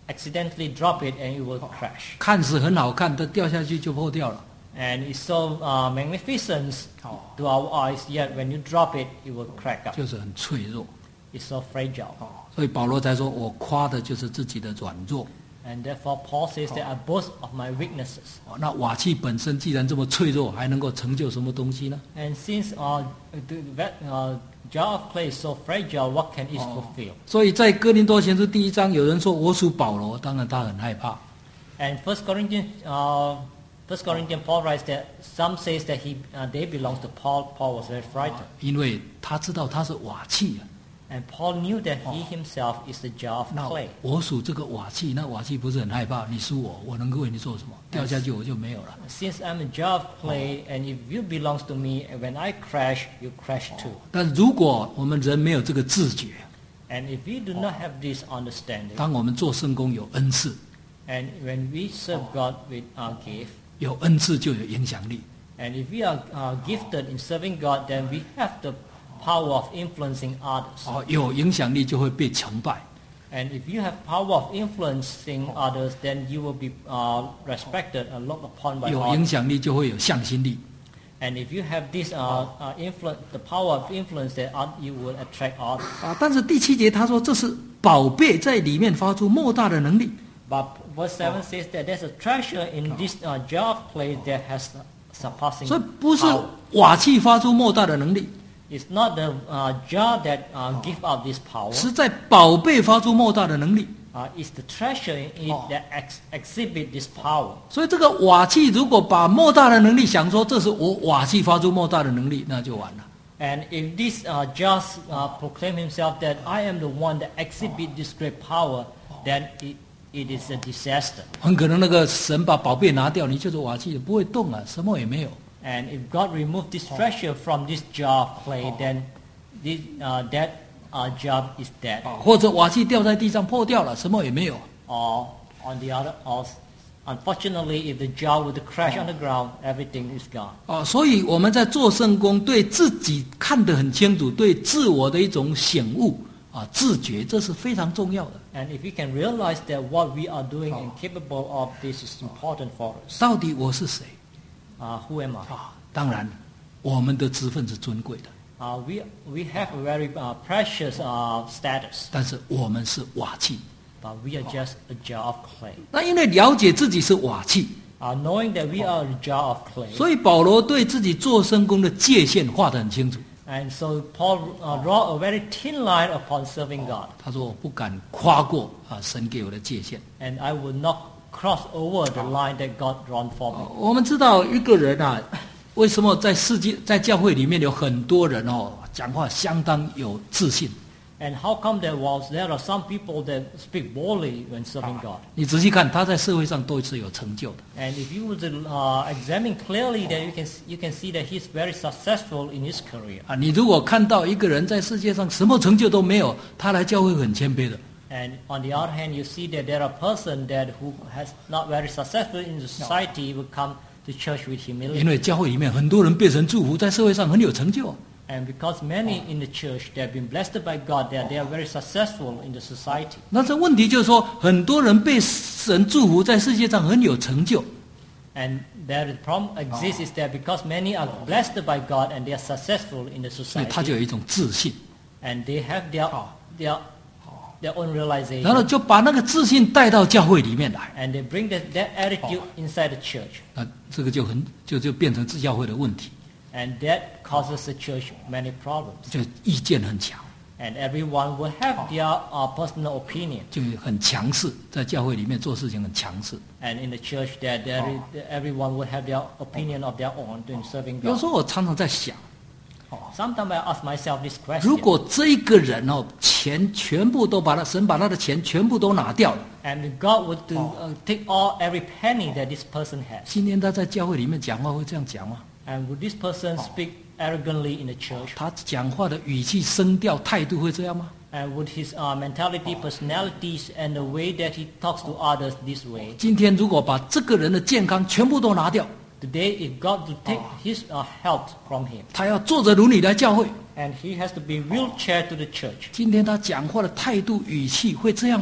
[SPEAKER 2] accidentally drop it and it will crash.
[SPEAKER 1] 看似很好看，但掉下去就破掉了。
[SPEAKER 2] And it's so uh, magnificent to our eyes, yet when you drop it, it will crack up.
[SPEAKER 1] 就是很脆弱。
[SPEAKER 2] It's so fragile.
[SPEAKER 1] 所以保罗才说：“我夸的就是自己的软弱。”
[SPEAKER 2] And therefore Paul says that I boast of my weaknesses.
[SPEAKER 1] 哦，那瓦器本身既然这么脆弱，还能够成就什么东西呢？
[SPEAKER 2] And since uh, the that, uh, jar of clay is so fragile, what can it fulfill?
[SPEAKER 1] 所以在哥林多前书第一章，有人说我属保罗，当然他很害怕。
[SPEAKER 2] And First Corinthians, uh, First Corinthians, Paul writes that some says that he uh, they belongs to Paul. Paul was very frightened.
[SPEAKER 1] 因为他知道他是瓦器啊。
[SPEAKER 2] And Paul knew that he himself is the jar of
[SPEAKER 1] 那
[SPEAKER 2] clay.
[SPEAKER 1] 我属这个瓦器，那瓦器不是很害怕？你属我，我能够为你做什么？掉下去我就没有了。
[SPEAKER 2] Since I'm a jar of clay, and if you belongs to me, and when I crash, you crash too.
[SPEAKER 1] 但如果我们人没有这个自觉，
[SPEAKER 2] And if we do not have this understanding,
[SPEAKER 1] 当我们做圣工有恩赐，
[SPEAKER 2] and when we serve God with our gift,
[SPEAKER 1] 有恩赐就有影响力。
[SPEAKER 2] and if we are uh, gifted in serving God, then we have the power of influencing others.
[SPEAKER 1] 哦，有影响力就会被崇拜。
[SPEAKER 2] And if you have power of influencing others, then you will be uh, respected and looked upon by
[SPEAKER 1] 有
[SPEAKER 2] others.
[SPEAKER 1] 影响力就会有向心力。
[SPEAKER 2] And if you have this uh, uh, influence, the power of influence, that uh, you will attract others.
[SPEAKER 1] 啊，但是第七节他说这是宝贝在里面发出莫大的能力。
[SPEAKER 2] But verse seven says that there's a treasure in this uh, jar of clay that has surpassing
[SPEAKER 1] 所以不是
[SPEAKER 2] power.
[SPEAKER 1] 瓦器发出莫大的能力，
[SPEAKER 2] It's not the uh, jar that uh, give out this power.
[SPEAKER 1] 是在宝贝发出莫大的能力。
[SPEAKER 2] Uh, it's the treasure in it that ex- exhibit this power.
[SPEAKER 1] 所以这个瓦器如果把莫大的能力想说这是我瓦器发出莫大的能力，那就完了。
[SPEAKER 2] And if this uh, just uh, proclaim himself that I am the one that exhibit this great power, then it, it is a disaster.
[SPEAKER 1] 很可能那个神把宝贝拿掉，你就是瓦器，不会动啊，什么也没有。
[SPEAKER 2] And if God remove this treasure from this jar of clay, then this, uh, that uh, jar is dead.
[SPEAKER 1] 啊，或者瓦器掉在地上破掉了，什么也没有。
[SPEAKER 2] Or on the other, or unfortunately, if the jar would crash on the ground, everything is gone.
[SPEAKER 1] 啊，所以我们在做圣工，对自己看得很清楚，对自我的一种醒悟啊、自觉，这是非常重要的。
[SPEAKER 2] And if we can realize that what we are doing and capable of, this is important for us.
[SPEAKER 1] 到底我是谁
[SPEAKER 2] Uh, who am I?
[SPEAKER 1] 啊？当然，我们的职分是尊贵的，
[SPEAKER 2] Uh, we we have a very uh, precious uh, status,
[SPEAKER 1] 但是我们是瓦器。
[SPEAKER 2] but we are just a jar of clay.
[SPEAKER 1] 那因为了解自己是瓦器，
[SPEAKER 2] Uh, knowing that we are a jar of clay,
[SPEAKER 1] 所以保罗对自己做圣工的界限画得很清楚。
[SPEAKER 2] and so Paul uh, draw a very thin line upon serving God,
[SPEAKER 1] 他说：“我不敢跨过啊神给我的界限。
[SPEAKER 2] and I will not cross over the line that God drawn for me. ”
[SPEAKER 1] 我们知道一个人啊，为什么在世界在教会里面有很多人哦，讲话相当有自信。
[SPEAKER 2] And how come there was there are some people that speak boldly when serving God?
[SPEAKER 1] 你仔细看，他在社会上都是有成就的。
[SPEAKER 2] And if you would uh, examine clearly, that you can you can see that he's very successful in his career.
[SPEAKER 1] 啊，你如果看到一个人在世界上什么成就都没有，他来教会很谦卑的。
[SPEAKER 2] And on the other hand, you see that there are person that who has not very successful in the society will come to church with
[SPEAKER 1] 因
[SPEAKER 2] humility.
[SPEAKER 1] 为教会里面很多人被神祝福，在社会上很有成就。
[SPEAKER 2] And because many in the church, they have been blessed by God, that they are very successful in the society.
[SPEAKER 1] 那这问题就是说，很多人被神祝福，在世界上很有成就。
[SPEAKER 2] And that the problem exists is that because many are blessed by God and they are successful in the
[SPEAKER 1] 所以他就
[SPEAKER 2] society,
[SPEAKER 1] 有一种自信，
[SPEAKER 2] and they have their their their own
[SPEAKER 1] 然后
[SPEAKER 2] realization,
[SPEAKER 1] 就把那个自信带到教会里面来。
[SPEAKER 2] and they bring that, that attitude inside the church,
[SPEAKER 1] 那这个就很就就变成教会的问题，
[SPEAKER 2] and that causes the church many problems.
[SPEAKER 1] 就意见很强，
[SPEAKER 2] And everyone will have their uh, personal opinion.
[SPEAKER 1] 就很强势，在教会里面做事情很强势。
[SPEAKER 2] And in the church, that there is, everyone will have their opinion of their own in serving
[SPEAKER 1] 有时
[SPEAKER 2] God.
[SPEAKER 1] 候我常常在想，
[SPEAKER 2] Sometimes I ask myself this
[SPEAKER 1] 如
[SPEAKER 2] question.
[SPEAKER 1] 果这一个人哦，钱全部都把他神把他的钱全部都拿掉了，
[SPEAKER 2] And if God would to, uh, take all every penny that this person has,
[SPEAKER 1] 今天他在教会里面讲话会这样讲吗？
[SPEAKER 2] and would this person speak arrogantly in the church?
[SPEAKER 1] 他讲话的语气、声调、态度会这样吗？
[SPEAKER 2] And would his uh, mentality, personalities, and the way that he talks to others this way?
[SPEAKER 1] 今天如果把这个人的健康全部都拿掉，
[SPEAKER 2] Today, if God to take his uh, health from him,
[SPEAKER 1] 他要坐着轮椅来教会，
[SPEAKER 2] and he has to be wheelchair to the church,
[SPEAKER 1] 今天他讲话的态度、语气会这样吗？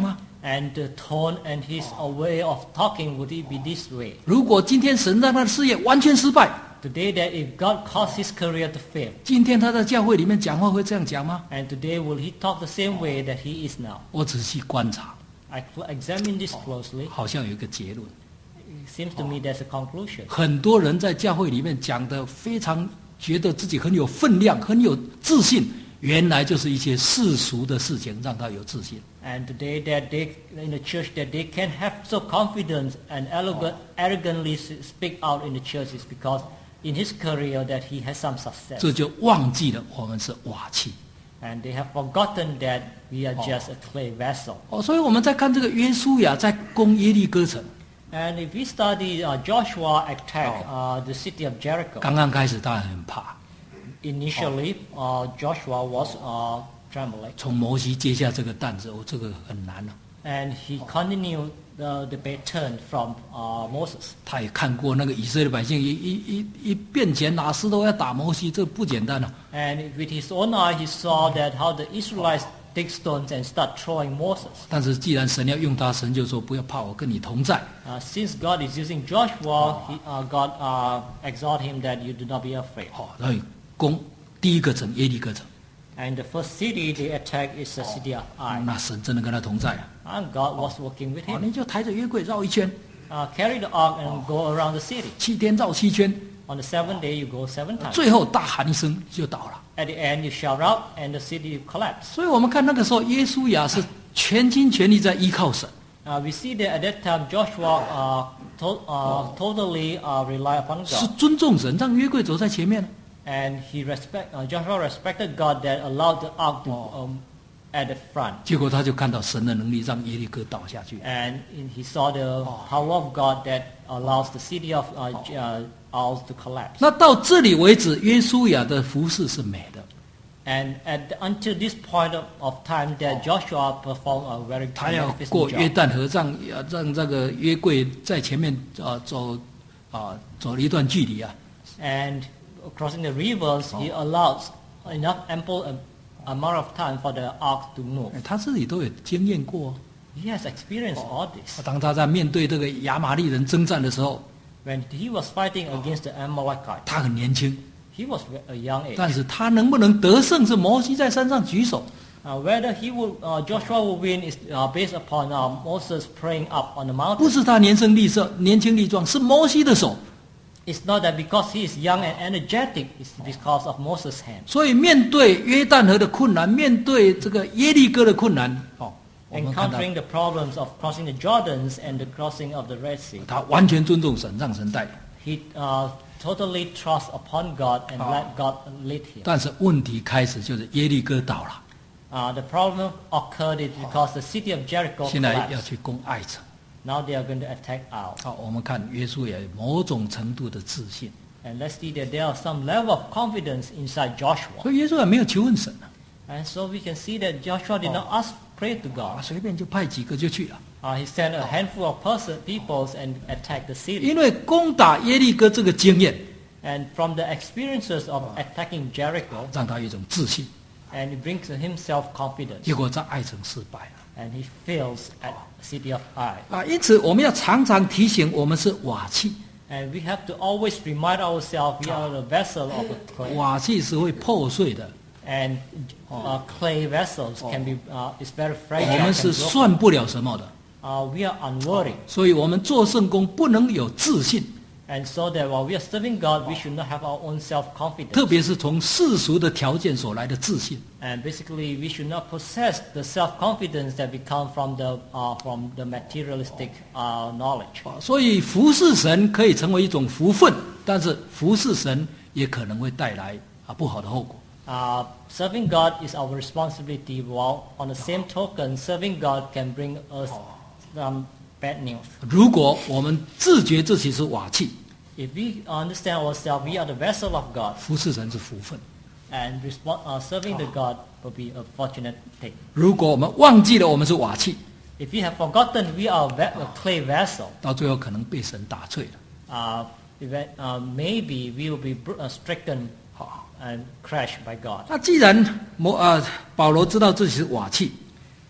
[SPEAKER 2] And the tone and his uh, way of talking would it be this way?
[SPEAKER 1] 如果今天神让他的事业完全失败，
[SPEAKER 2] Today that if God caused his career to fail,
[SPEAKER 1] 今天他在教会里面讲话会这样讲吗？
[SPEAKER 2] and today will he talk the same way that he is now?
[SPEAKER 1] 我仔细观察，
[SPEAKER 2] I cl- examine this closely.
[SPEAKER 1] 好像有一个结论。
[SPEAKER 2] It seems to me there's a conclusion.
[SPEAKER 1] 很多人在教会里面讲的非常觉得自己很有分量、很有自信，原来就是一些世俗的事情让他有自信。
[SPEAKER 2] And today that they in the church that they can have so confidence and arrogant, arrogantly s- speak out in the church is because in his career that he has some success.
[SPEAKER 1] 这就忘记了我们是瓦器。
[SPEAKER 2] And they have forgotten that we are just a clay vessel.
[SPEAKER 1] 哦，所以我们在看这个约书亚在攻耶利哥城，
[SPEAKER 2] And if we study uh, Joshua attack uh, the city of Jericho,
[SPEAKER 1] 刚刚开始当然很怕，
[SPEAKER 2] initially uh, Joshua was uh, trembling.
[SPEAKER 1] 从摩西接下这个担子，哦，这个很难啊。
[SPEAKER 2] And he continued the, the baton from uh, Moses.
[SPEAKER 1] 他也看过那个以色列百姓一一一一变钱拿石头要打摩西，这不简单啊。
[SPEAKER 2] And with his own eye, he saw that how the Israelites take stones and start throwing Moses.
[SPEAKER 1] 但是既然神要用他，神就说不要怕，我跟你同在。
[SPEAKER 2] Uh, since God is using Joshua, he, uh, God uh, exhort him that you do not be afraid.
[SPEAKER 1] 好，所以攻第一个城耶利哥城，
[SPEAKER 2] And the first city they attack is the city of Ai.
[SPEAKER 1] 那神真的跟他同在啊。
[SPEAKER 2] And God was working with
[SPEAKER 1] 好，
[SPEAKER 2] him.
[SPEAKER 1] 你就抬着约柜绕一圈，
[SPEAKER 2] Uh, carry the ark and go around the city.
[SPEAKER 1] 七天绕七圈，
[SPEAKER 2] On the seventh day, you go seven times.
[SPEAKER 1] 最后大喊一声就倒了。
[SPEAKER 2] At the end, you shout out, and the city collapses.
[SPEAKER 1] 所以我们看那个时候，耶稣亚是全心全力在依靠神。
[SPEAKER 2] Uh, we see that at that time, Joshua uh, to, uh, totally uh, rely upon
[SPEAKER 1] 是
[SPEAKER 2] God.
[SPEAKER 1] 尊重神，让约柜走在前面。
[SPEAKER 2] And he respect, uh, Joshua respected God that allowed the ark to um, at the front.
[SPEAKER 1] 结果他就看到神的能力，让耶利哥倒下去。
[SPEAKER 2] And in, he saw the power of God that allows the city of uh, J- uh, Aus to collapse.
[SPEAKER 1] 那到这里为止，约书亚的服饰是美的，
[SPEAKER 2] And at the, until this point of, of time, that Joshua performed a very
[SPEAKER 1] 他要过
[SPEAKER 2] magnificent
[SPEAKER 1] 约
[SPEAKER 2] job.
[SPEAKER 1] 旦河，让让这个约柜在前面啊、走啊、走了一段距离啊。
[SPEAKER 2] And crossing the rivers, he allows enough ample um, amount of time for the ark to move.
[SPEAKER 1] 哎他自己都有经验过哦。
[SPEAKER 2] He has experienced all this.
[SPEAKER 1] 当他在面对这个亚玛力人征战的时候，
[SPEAKER 2] When he was fighting against the Amalekite,
[SPEAKER 1] 他很年轻，
[SPEAKER 2] he was a young age.
[SPEAKER 1] 但是他能不能得胜是摩西在山上举手。
[SPEAKER 2] Uh, whether he will, uh, Joshua will win is uh, based upon uh, Moses praying up on the
[SPEAKER 1] 不
[SPEAKER 2] mountain.
[SPEAKER 1] 是他年轻力壮、年轻力壮，是摩西的手。
[SPEAKER 2] It's not that because he is young and energetic, it's because of Moses' hand.
[SPEAKER 1] 所以面对约旦河的困难，面对这个耶利哥的困难，哦，我们看到
[SPEAKER 2] Encountering the problems of crossing the Jordans and the crossing of the Red Sea,
[SPEAKER 1] 他完全尊重神，让神带领。
[SPEAKER 2] he uh, totally trusts upon God and let God lead him.
[SPEAKER 1] 但是问题开始就是耶利哥倒了，
[SPEAKER 2] Uh, the problem occurred is because the city of Jericho
[SPEAKER 1] 现在要
[SPEAKER 2] collapsed.
[SPEAKER 1] 去攻爱城。
[SPEAKER 2] Now they are going to attack Ai.
[SPEAKER 1] 好，我们看约书亚有某种程度的自信，
[SPEAKER 2] And let's see that there are some level of confidence inside Joshua.
[SPEAKER 1] 所以耶稣亚没有求问神啊，
[SPEAKER 2] And so we can see that Joshua did not ask, pray to
[SPEAKER 1] 啊，
[SPEAKER 2] God.
[SPEAKER 1] 随便就派几个就去了。
[SPEAKER 2] Uh, he sent a handful of person, peoples and attacked the city.
[SPEAKER 1] 因为攻打耶利哥这个经验，
[SPEAKER 2] And from the experiences of attacking Jericho,
[SPEAKER 1] 让他有一种自信。
[SPEAKER 2] and he brings to himself confidence.
[SPEAKER 1] 结果在爱城失败了
[SPEAKER 2] And he fails at city of Ai.
[SPEAKER 1] 啊！因此我们要常常提醒，我们是瓦器，
[SPEAKER 2] And we have to always remind ourselves we are the vessel of a clay.
[SPEAKER 1] 瓦器是会破碎的，
[SPEAKER 2] And uh, clay vessels can be uh, is very fragile.
[SPEAKER 1] 我们
[SPEAKER 2] can
[SPEAKER 1] 是
[SPEAKER 2] broken.
[SPEAKER 1] 算不了什么的。
[SPEAKER 2] Uh, we are unworthy.
[SPEAKER 1] 所以我们做圣工不能有自信，
[SPEAKER 2] And so that while we are serving God, we should not have our own
[SPEAKER 1] 特
[SPEAKER 2] self-confidence.
[SPEAKER 1] 别是从世俗的条件所来的自信。
[SPEAKER 2] And basically, we should not possess the self-confidence that we come from the uh, from the materialistic uh, knowledge.
[SPEAKER 1] 啊所以服侍神可以成为一种福分，但是服侍神也可能会带来啊不好的后果。
[SPEAKER 2] Uh, serving God is our responsibility, while on the same token, serving God can bring us some bad news.
[SPEAKER 1] 如果我们自觉自己是瓦器，
[SPEAKER 2] If we understand ourselves, we are the vessel of God,
[SPEAKER 1] 服侍神是福分。
[SPEAKER 2] and respond, uh, serving the God will be a fortunate thing.
[SPEAKER 1] 如果我们忘记了我们是瓦器，
[SPEAKER 2] If we have forgotten we are a, ve- a clay vessel,
[SPEAKER 1] 到最后可能被神打碎了。
[SPEAKER 2] uh, event, uh, maybe we will be br- uh, stricken
[SPEAKER 1] 好，
[SPEAKER 2] and crushed by God.
[SPEAKER 1] 那既然摩呃保罗知道自己是瓦器，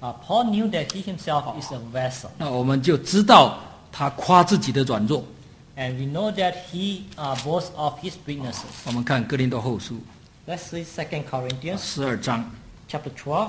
[SPEAKER 2] Uh, Paul knew that he himself is a vessel.
[SPEAKER 1] 那我们就知道他夸自己的软弱。
[SPEAKER 2] And we know that he uh, boasts of his weaknesses.
[SPEAKER 1] 我们看哥林多后书
[SPEAKER 2] Let's read Second Corinthians
[SPEAKER 1] 十二章
[SPEAKER 2] chapter twelve,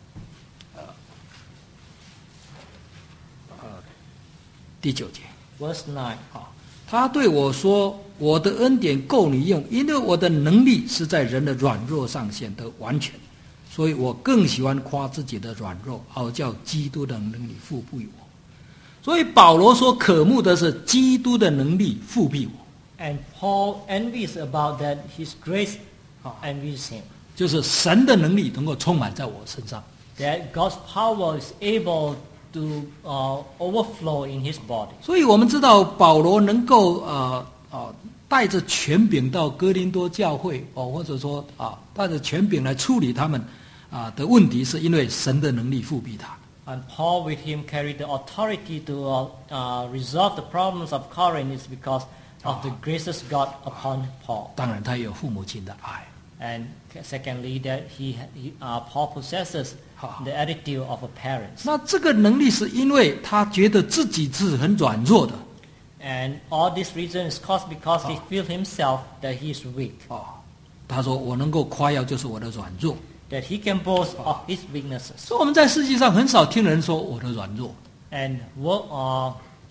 [SPEAKER 1] 第九节。
[SPEAKER 2] verse nine.
[SPEAKER 1] 他对我说：“我的恩典够你用，因为我的能力是在人的软弱上显得完全。所以我更喜欢夸自己的软弱，好叫基督的能力复辟我。”所以保罗说：“渴慕的是基督的能力复辟我。”
[SPEAKER 2] And Paul envies about that his grace envies him.
[SPEAKER 1] 就是神的能力能够充满在我身上。
[SPEAKER 2] That God's power is able to uh, overflow in his body.
[SPEAKER 1] 所以我们知道保罗能够呃呃带着权柄到哥林多教会哦，或者说啊带着权柄来处理他们啊的问题，是因为神的能力复辟他。
[SPEAKER 2] And Paul with him carried the authority to uh, uh, resolve the problems of Corinth is because of the graces God upon Paul.
[SPEAKER 1] 当然，他也有父母亲的爱。
[SPEAKER 2] And secondly, that he, he uh, Paul possesses the attitude of a parent.
[SPEAKER 1] 那这个能力是因为他觉得自己是很软弱的。
[SPEAKER 2] And all this reason is caused because he feels himself that he is weak.
[SPEAKER 1] 哦，他说我能够夸耀就是我的软弱。
[SPEAKER 2] That he can boast of his weaknesses.
[SPEAKER 1] 所以我们在世界上很少听人说我的软弱。
[SPEAKER 2] And work, uh,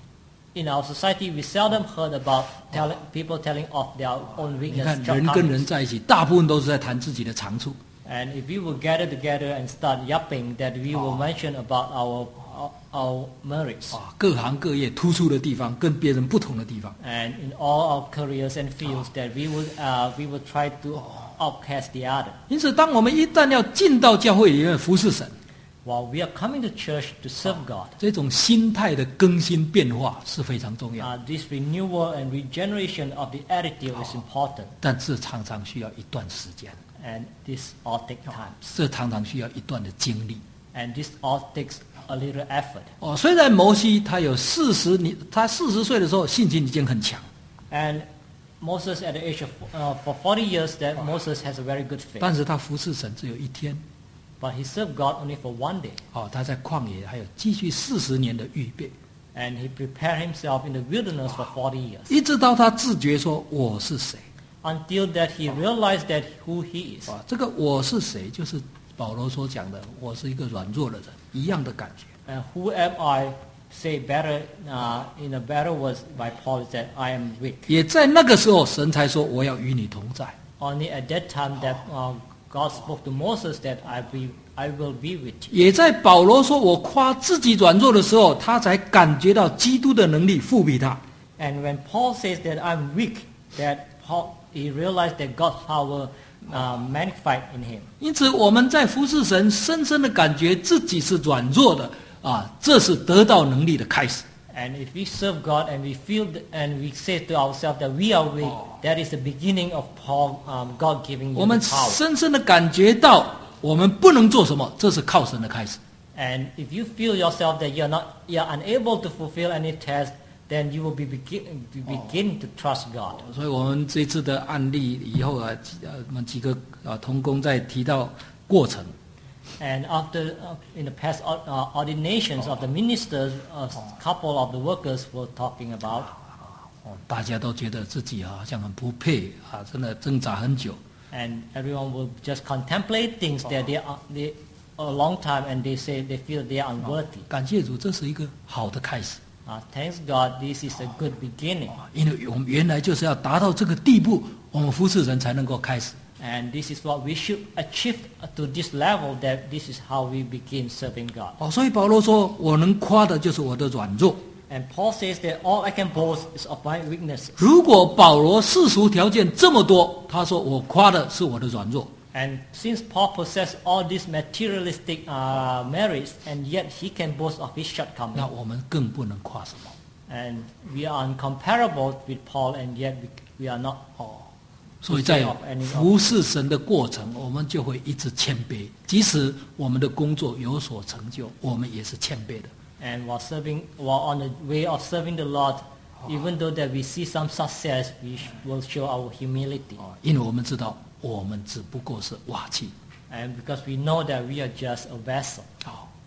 [SPEAKER 2] in our society, we seldom heard about tell, people telling of their own
[SPEAKER 1] 你
[SPEAKER 2] weakness.
[SPEAKER 1] 看人跟人在一起，大部分都是在谈自己的长处。
[SPEAKER 2] And if we will gather together and start yapping, that we will mention about our our, our merits.
[SPEAKER 1] 啊，各行各业突出的地方，跟别人不同的地方。
[SPEAKER 2] And in all our careers and fields, that we will uh, we will try to outcast the other.
[SPEAKER 1] 因此，当我们一旦要进到教会里面服侍神，
[SPEAKER 2] While we are coming to church to serve God,
[SPEAKER 1] 这种心态的更新变化是非常重要。
[SPEAKER 2] uh, this renewal and regeneration of the attitude is important.
[SPEAKER 1] 但这常常需要一段时间，
[SPEAKER 2] And this all takes time.
[SPEAKER 1] 这常常需要一段的经历。
[SPEAKER 2] And this all takes a little effort.
[SPEAKER 1] 哦，虽然摩西他有四十年，他四十岁的时候信心已经很强，
[SPEAKER 2] And Moses, at the age of uh, for forty years, that Moses has a very good faith.
[SPEAKER 1] 但是他服侍神只有一天。
[SPEAKER 2] But he served God only for one day.
[SPEAKER 1] 哦，他在旷野还有继续四十年的预备，
[SPEAKER 2] And he prepared himself in the wilderness for forty years.
[SPEAKER 1] 一直到他自觉说我是谁。
[SPEAKER 2] Until that he realized that who he is.
[SPEAKER 1] 啊，这个我是谁，就是保罗所讲的，我是一个软弱的人，一样的感觉。
[SPEAKER 2] And who am I? Say better, uh, in a better words by Paul is that I am weak.
[SPEAKER 1] 也在那个时候，神才说我要与你同在。
[SPEAKER 2] Only at that time that uh, God spoke to Moses that I be, I will be with you.
[SPEAKER 1] 也在保罗说我夸自己软弱的时候，他才感觉到基督的能力复辟他。
[SPEAKER 2] And when Paul says that I'm weak, that Paul, he realized that God's power uh, magnified in him.
[SPEAKER 1] 因此，我们在服侍神，深深的感觉自己是软弱的啊，这是得到能力的开始。
[SPEAKER 2] And if we serve God and we feel th- and we say to ourselves that we are weak, that is the beginning of Paul, um, God giving you
[SPEAKER 1] 我们
[SPEAKER 2] the power.
[SPEAKER 1] 深深的感觉到我们不能做什么，这是靠神的开始。
[SPEAKER 2] And if you feel yourself that you're not, you're unable to fulfill any task, then you will be begin, be begin to trust God.
[SPEAKER 1] 所以我们这次的案例以后啊，呃，我们几个啊同工在提到过程，
[SPEAKER 2] And after, uh, in the past uh, ordinations of the ministers, a couple of the workers were talking about.
[SPEAKER 1] 哦，大家都觉得自己啊好像很不配啊，真的挣扎很久。
[SPEAKER 2] And everyone will just contemplate things that they are they a long time, and they say they feel they are unworthy.
[SPEAKER 1] 感谢主，这是一个好的开始，
[SPEAKER 2] Uh, thanks God, this is a good beginning.
[SPEAKER 1] 因为我们原来就是要达到这个地步，我们服侍人才能够开始。
[SPEAKER 2] And this is what we should achieve to this level, that this is how we begin serving God.
[SPEAKER 1] 哦，所以保罗说，我能夸的就是我的软弱。
[SPEAKER 2] And Paul says that all I can boast is of my weaknesses.
[SPEAKER 1] 如果保罗世俗条件这么多，他说我夸的是我的软弱。
[SPEAKER 2] And since Paul possessed all these materialistic uh, merits, and yet he can boast of his
[SPEAKER 1] 那
[SPEAKER 2] shortcomings.
[SPEAKER 1] 我们更不能夸什么。
[SPEAKER 2] And we are incomparable with Paul, and yet we, we are not.
[SPEAKER 1] 哦，所以在服侍神的过程，我们就会一直谦卑。即使我们的工作有所成就，我们也是谦卑的。
[SPEAKER 2] And while serving, while on the way of serving the Lord, even though that we see some success, we sh- will show our humility.
[SPEAKER 1] 哦，因为我们知道我们只不过是瓦器。
[SPEAKER 2] And because we know that we are just a vessel.
[SPEAKER 1] 好，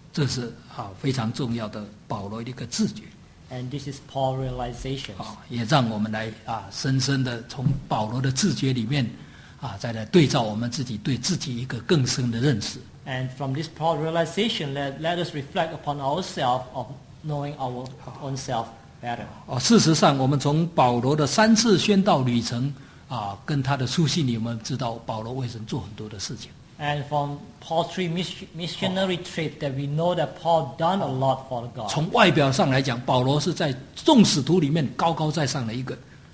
[SPEAKER 1] 这是啊非常重要的保罗的一个自觉。
[SPEAKER 2] And this is Paul's realization.
[SPEAKER 1] 啊，也让我们来啊深深的从保罗的自觉里面啊，再来对照我们自己对自己一个更深的认识。
[SPEAKER 2] And from this Paul realization, let, let us reflect upon ourselves of knowing our own self better.
[SPEAKER 1] 哦，事实上，我们从保罗的三次宣道旅程啊，跟他的书信里，我们知道保罗为神做很多的事情。
[SPEAKER 2] And from Paul's three missionary trips, that we know that Paul done a lot for God.
[SPEAKER 1] 从外表上来讲，保罗是在众使徒里面高高在上的一个。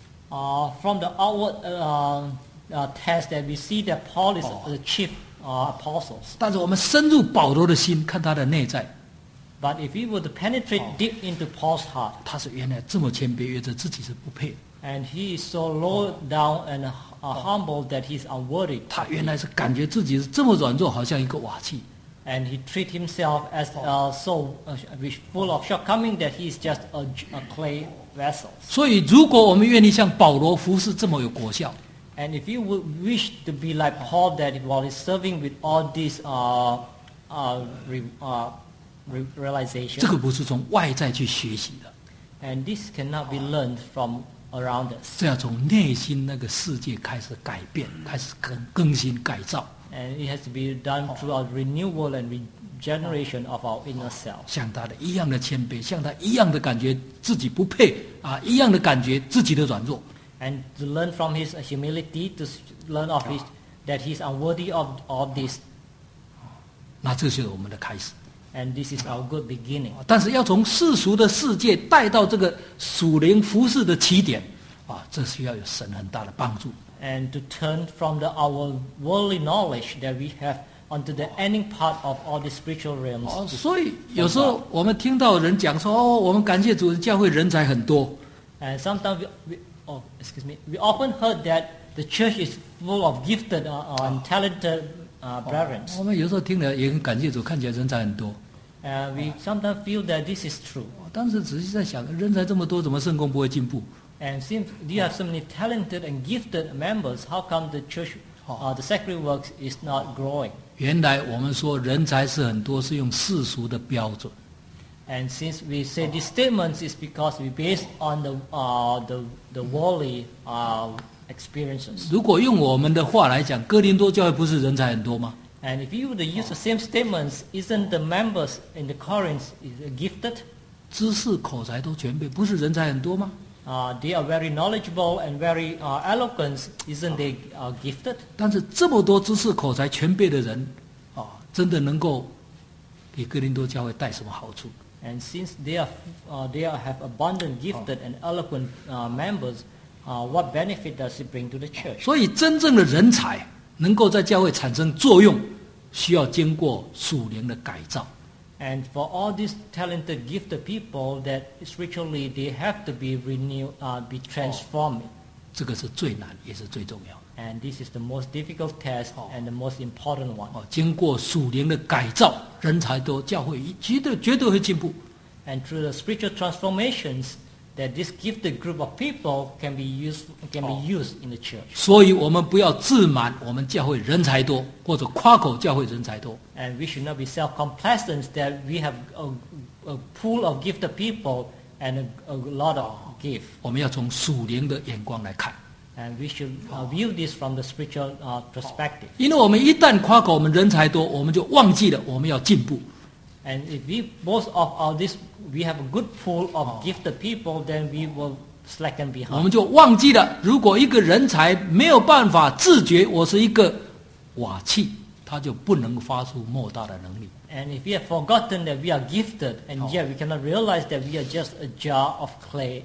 [SPEAKER 2] Uh, from the outward uh, uh, test, that we see that Paul is the chief uh, apostles.
[SPEAKER 1] 但是我们深入保罗的心，看他的内在。
[SPEAKER 2] But if we were to penetrate deep into Paul's heart,
[SPEAKER 1] 他是原来这么谦卑，觉得自己是不配。
[SPEAKER 2] and he is so low down and uh, humble that he's unworthy.
[SPEAKER 1] 他原来是感觉自己是这么软弱，好像一个瓦器。
[SPEAKER 2] And he treat himself as uh, so uh, full of shortcoming that he's just a, a clay vessel.
[SPEAKER 1] 所以，如果我们愿意像保罗服侍这么有果效，
[SPEAKER 2] And if you would wish to be like Paul, that while he's serving with all these uh, uh, re, uh, re, realization,
[SPEAKER 1] 这个不是从外在去学习的，
[SPEAKER 2] and this cannot be learned from around us.
[SPEAKER 1] 这要从内心那个世界开始改变，开始更更新改造。
[SPEAKER 2] And it has to be done through our renewal and regeneration of our inner self.
[SPEAKER 1] 像他的一样的谦卑，像他一样的感觉自己不配啊，一样的感觉自己的软弱。
[SPEAKER 2] And to learn from his humility, to learn of his that he's unworthy of of this.
[SPEAKER 1] 那这就是我们的开始。
[SPEAKER 2] And this is our good beginning.
[SPEAKER 1] 但是要从世俗的世界带到这个属灵服事的起点，啊，这需要有神很大的帮助。
[SPEAKER 2] And to turn from the our worldly knowledge that we have onto the ending part of all the spiritual realms.
[SPEAKER 1] 哦，所以有时候我们听到人讲说，哦，我们感谢主，教会人才很多。
[SPEAKER 2] And sometimes we, we oh excuse me, we often heard that the church is full of gifted uh, and talented uh, brethren.
[SPEAKER 1] 我们有时候听了也很感谢主，看起来人才很多。
[SPEAKER 2] And we sometimes feel that this is true.
[SPEAKER 1] 但是仔细在想，人才这么多，怎么圣工不会进步？
[SPEAKER 2] And since you have so many talented and gifted members, how come the church, uh, the sacred works is not growing?
[SPEAKER 1] 原来我们说人才是很多，是用世俗的标准。
[SPEAKER 2] And since we say these statements, is because we based on the uh, the the worldly uh, experiences.
[SPEAKER 1] 如果用我们的话来讲，哥林多教会不是人才很多吗？
[SPEAKER 2] And if you were to use the same statements, isn't the members in the Corinth is gifted?
[SPEAKER 1] 知识口才都全备，不是人才很多吗？
[SPEAKER 2] Uh, they are very knowledgeable and very uh, eloquent. Isn't they uh, gifted?
[SPEAKER 1] 但是这么多知识口才全备的人，啊，真的能够给哥林多教会带什么好处？
[SPEAKER 2] And since they are uh, they are, have abundant, gifted, and eloquent uh, members, uh, what benefit does it bring to the church?
[SPEAKER 1] 所以真正的人才能够在教会产生作用，需要经过属灵的改造。
[SPEAKER 2] And for all these talented, gifted people, that spiritually they have to be renewed, uh, be transformed.
[SPEAKER 1] 这个是最难，也是最重要的。
[SPEAKER 2] And this is the most difficult test and the most important one.
[SPEAKER 1] 哦，经过属灵的改造，人才多，教会绝对绝对会进步。
[SPEAKER 2] And through the spiritual transformations, that this gifted group of people can be used can be used in the church.
[SPEAKER 1] 所以我们不要自满，我们教会人才多，或者夸口教会人才多。
[SPEAKER 2] And we should not be self-complacent that we have a, a pool of gifted people and a, a lot of gift.
[SPEAKER 1] 我们要从属灵的眼光来看，
[SPEAKER 2] And we should uh, view this from the spiritual uh, perspective.
[SPEAKER 1] 因为我们一旦夸口我们人才多，我们就忘记了我们要进步。
[SPEAKER 2] And if we boast of all this, we have a good pool of gifted people, then we will slacken
[SPEAKER 1] 我
[SPEAKER 2] behind.
[SPEAKER 1] 们就忘记了，如果一个人才没有办法自觉我是一个瓦器，他就不能发出莫大的能力。
[SPEAKER 2] And if we have forgotten that we are gifted, and yet we cannot realize that we are just a jar of clay,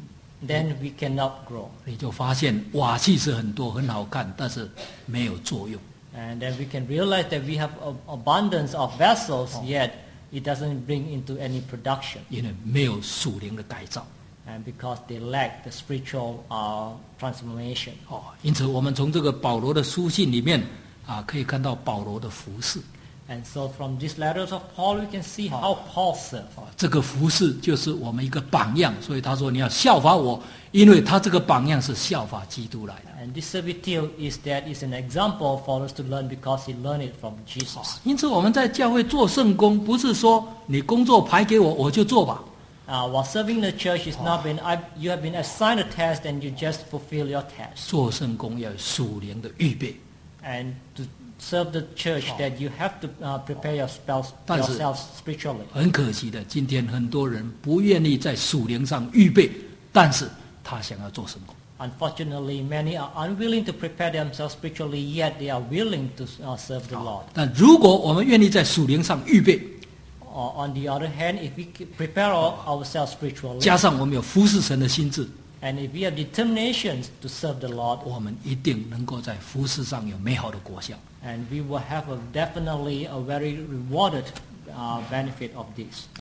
[SPEAKER 2] then we cannot grow.
[SPEAKER 1] 你就发现瓦器是很多很好看，但是没有作用。
[SPEAKER 2] And then we can realize that we have a, abundance of vessels, yet it doesn't bring into any production.
[SPEAKER 1] 因为没有属灵的改造。
[SPEAKER 2] And because they lack the spiritual uh, transformation.
[SPEAKER 1] 哦，因此我们从这个保罗的书信里面啊，可以看到保罗的服饰。
[SPEAKER 2] And so from these letters of Paul, we can see how Paul served.
[SPEAKER 1] 这个服事就是我们一个榜样，所以他说你要效法我，因为他这个榜样是效法基督来的。
[SPEAKER 2] And this servitude is that is an example for us to learn because he learned it from Jesus.
[SPEAKER 1] 因此我们在教会做圣工，不是说你工作排给我，我就做吧。
[SPEAKER 2] Uh, while serving the church is not been, I, you have been assigned a task and you just fulfill your task.
[SPEAKER 1] 做圣工要有属灵的预备。
[SPEAKER 2] And to serve the church, that you have to uh, prepare yourself,
[SPEAKER 1] 但是
[SPEAKER 2] yourself spiritually.
[SPEAKER 1] 很可惜的，今天很多人不愿意在属灵上预备，但是他想要做圣工。
[SPEAKER 2] Unfortunately, many are unwilling to prepare themselves spiritually, yet they are willing to uh, serve the Lord.
[SPEAKER 1] 但如果我们愿意在属灵上预备，
[SPEAKER 2] Or on the other hand, if we keep- prepare our, ourselves spiritually,
[SPEAKER 1] 加上我们有服侍神的心智，
[SPEAKER 2] and if we have determinations to serve the Lord,
[SPEAKER 1] 我们一定能够在服侍上有美好的果效。
[SPEAKER 2] and we will have a, definitely a very rewarded uh, benefit of this.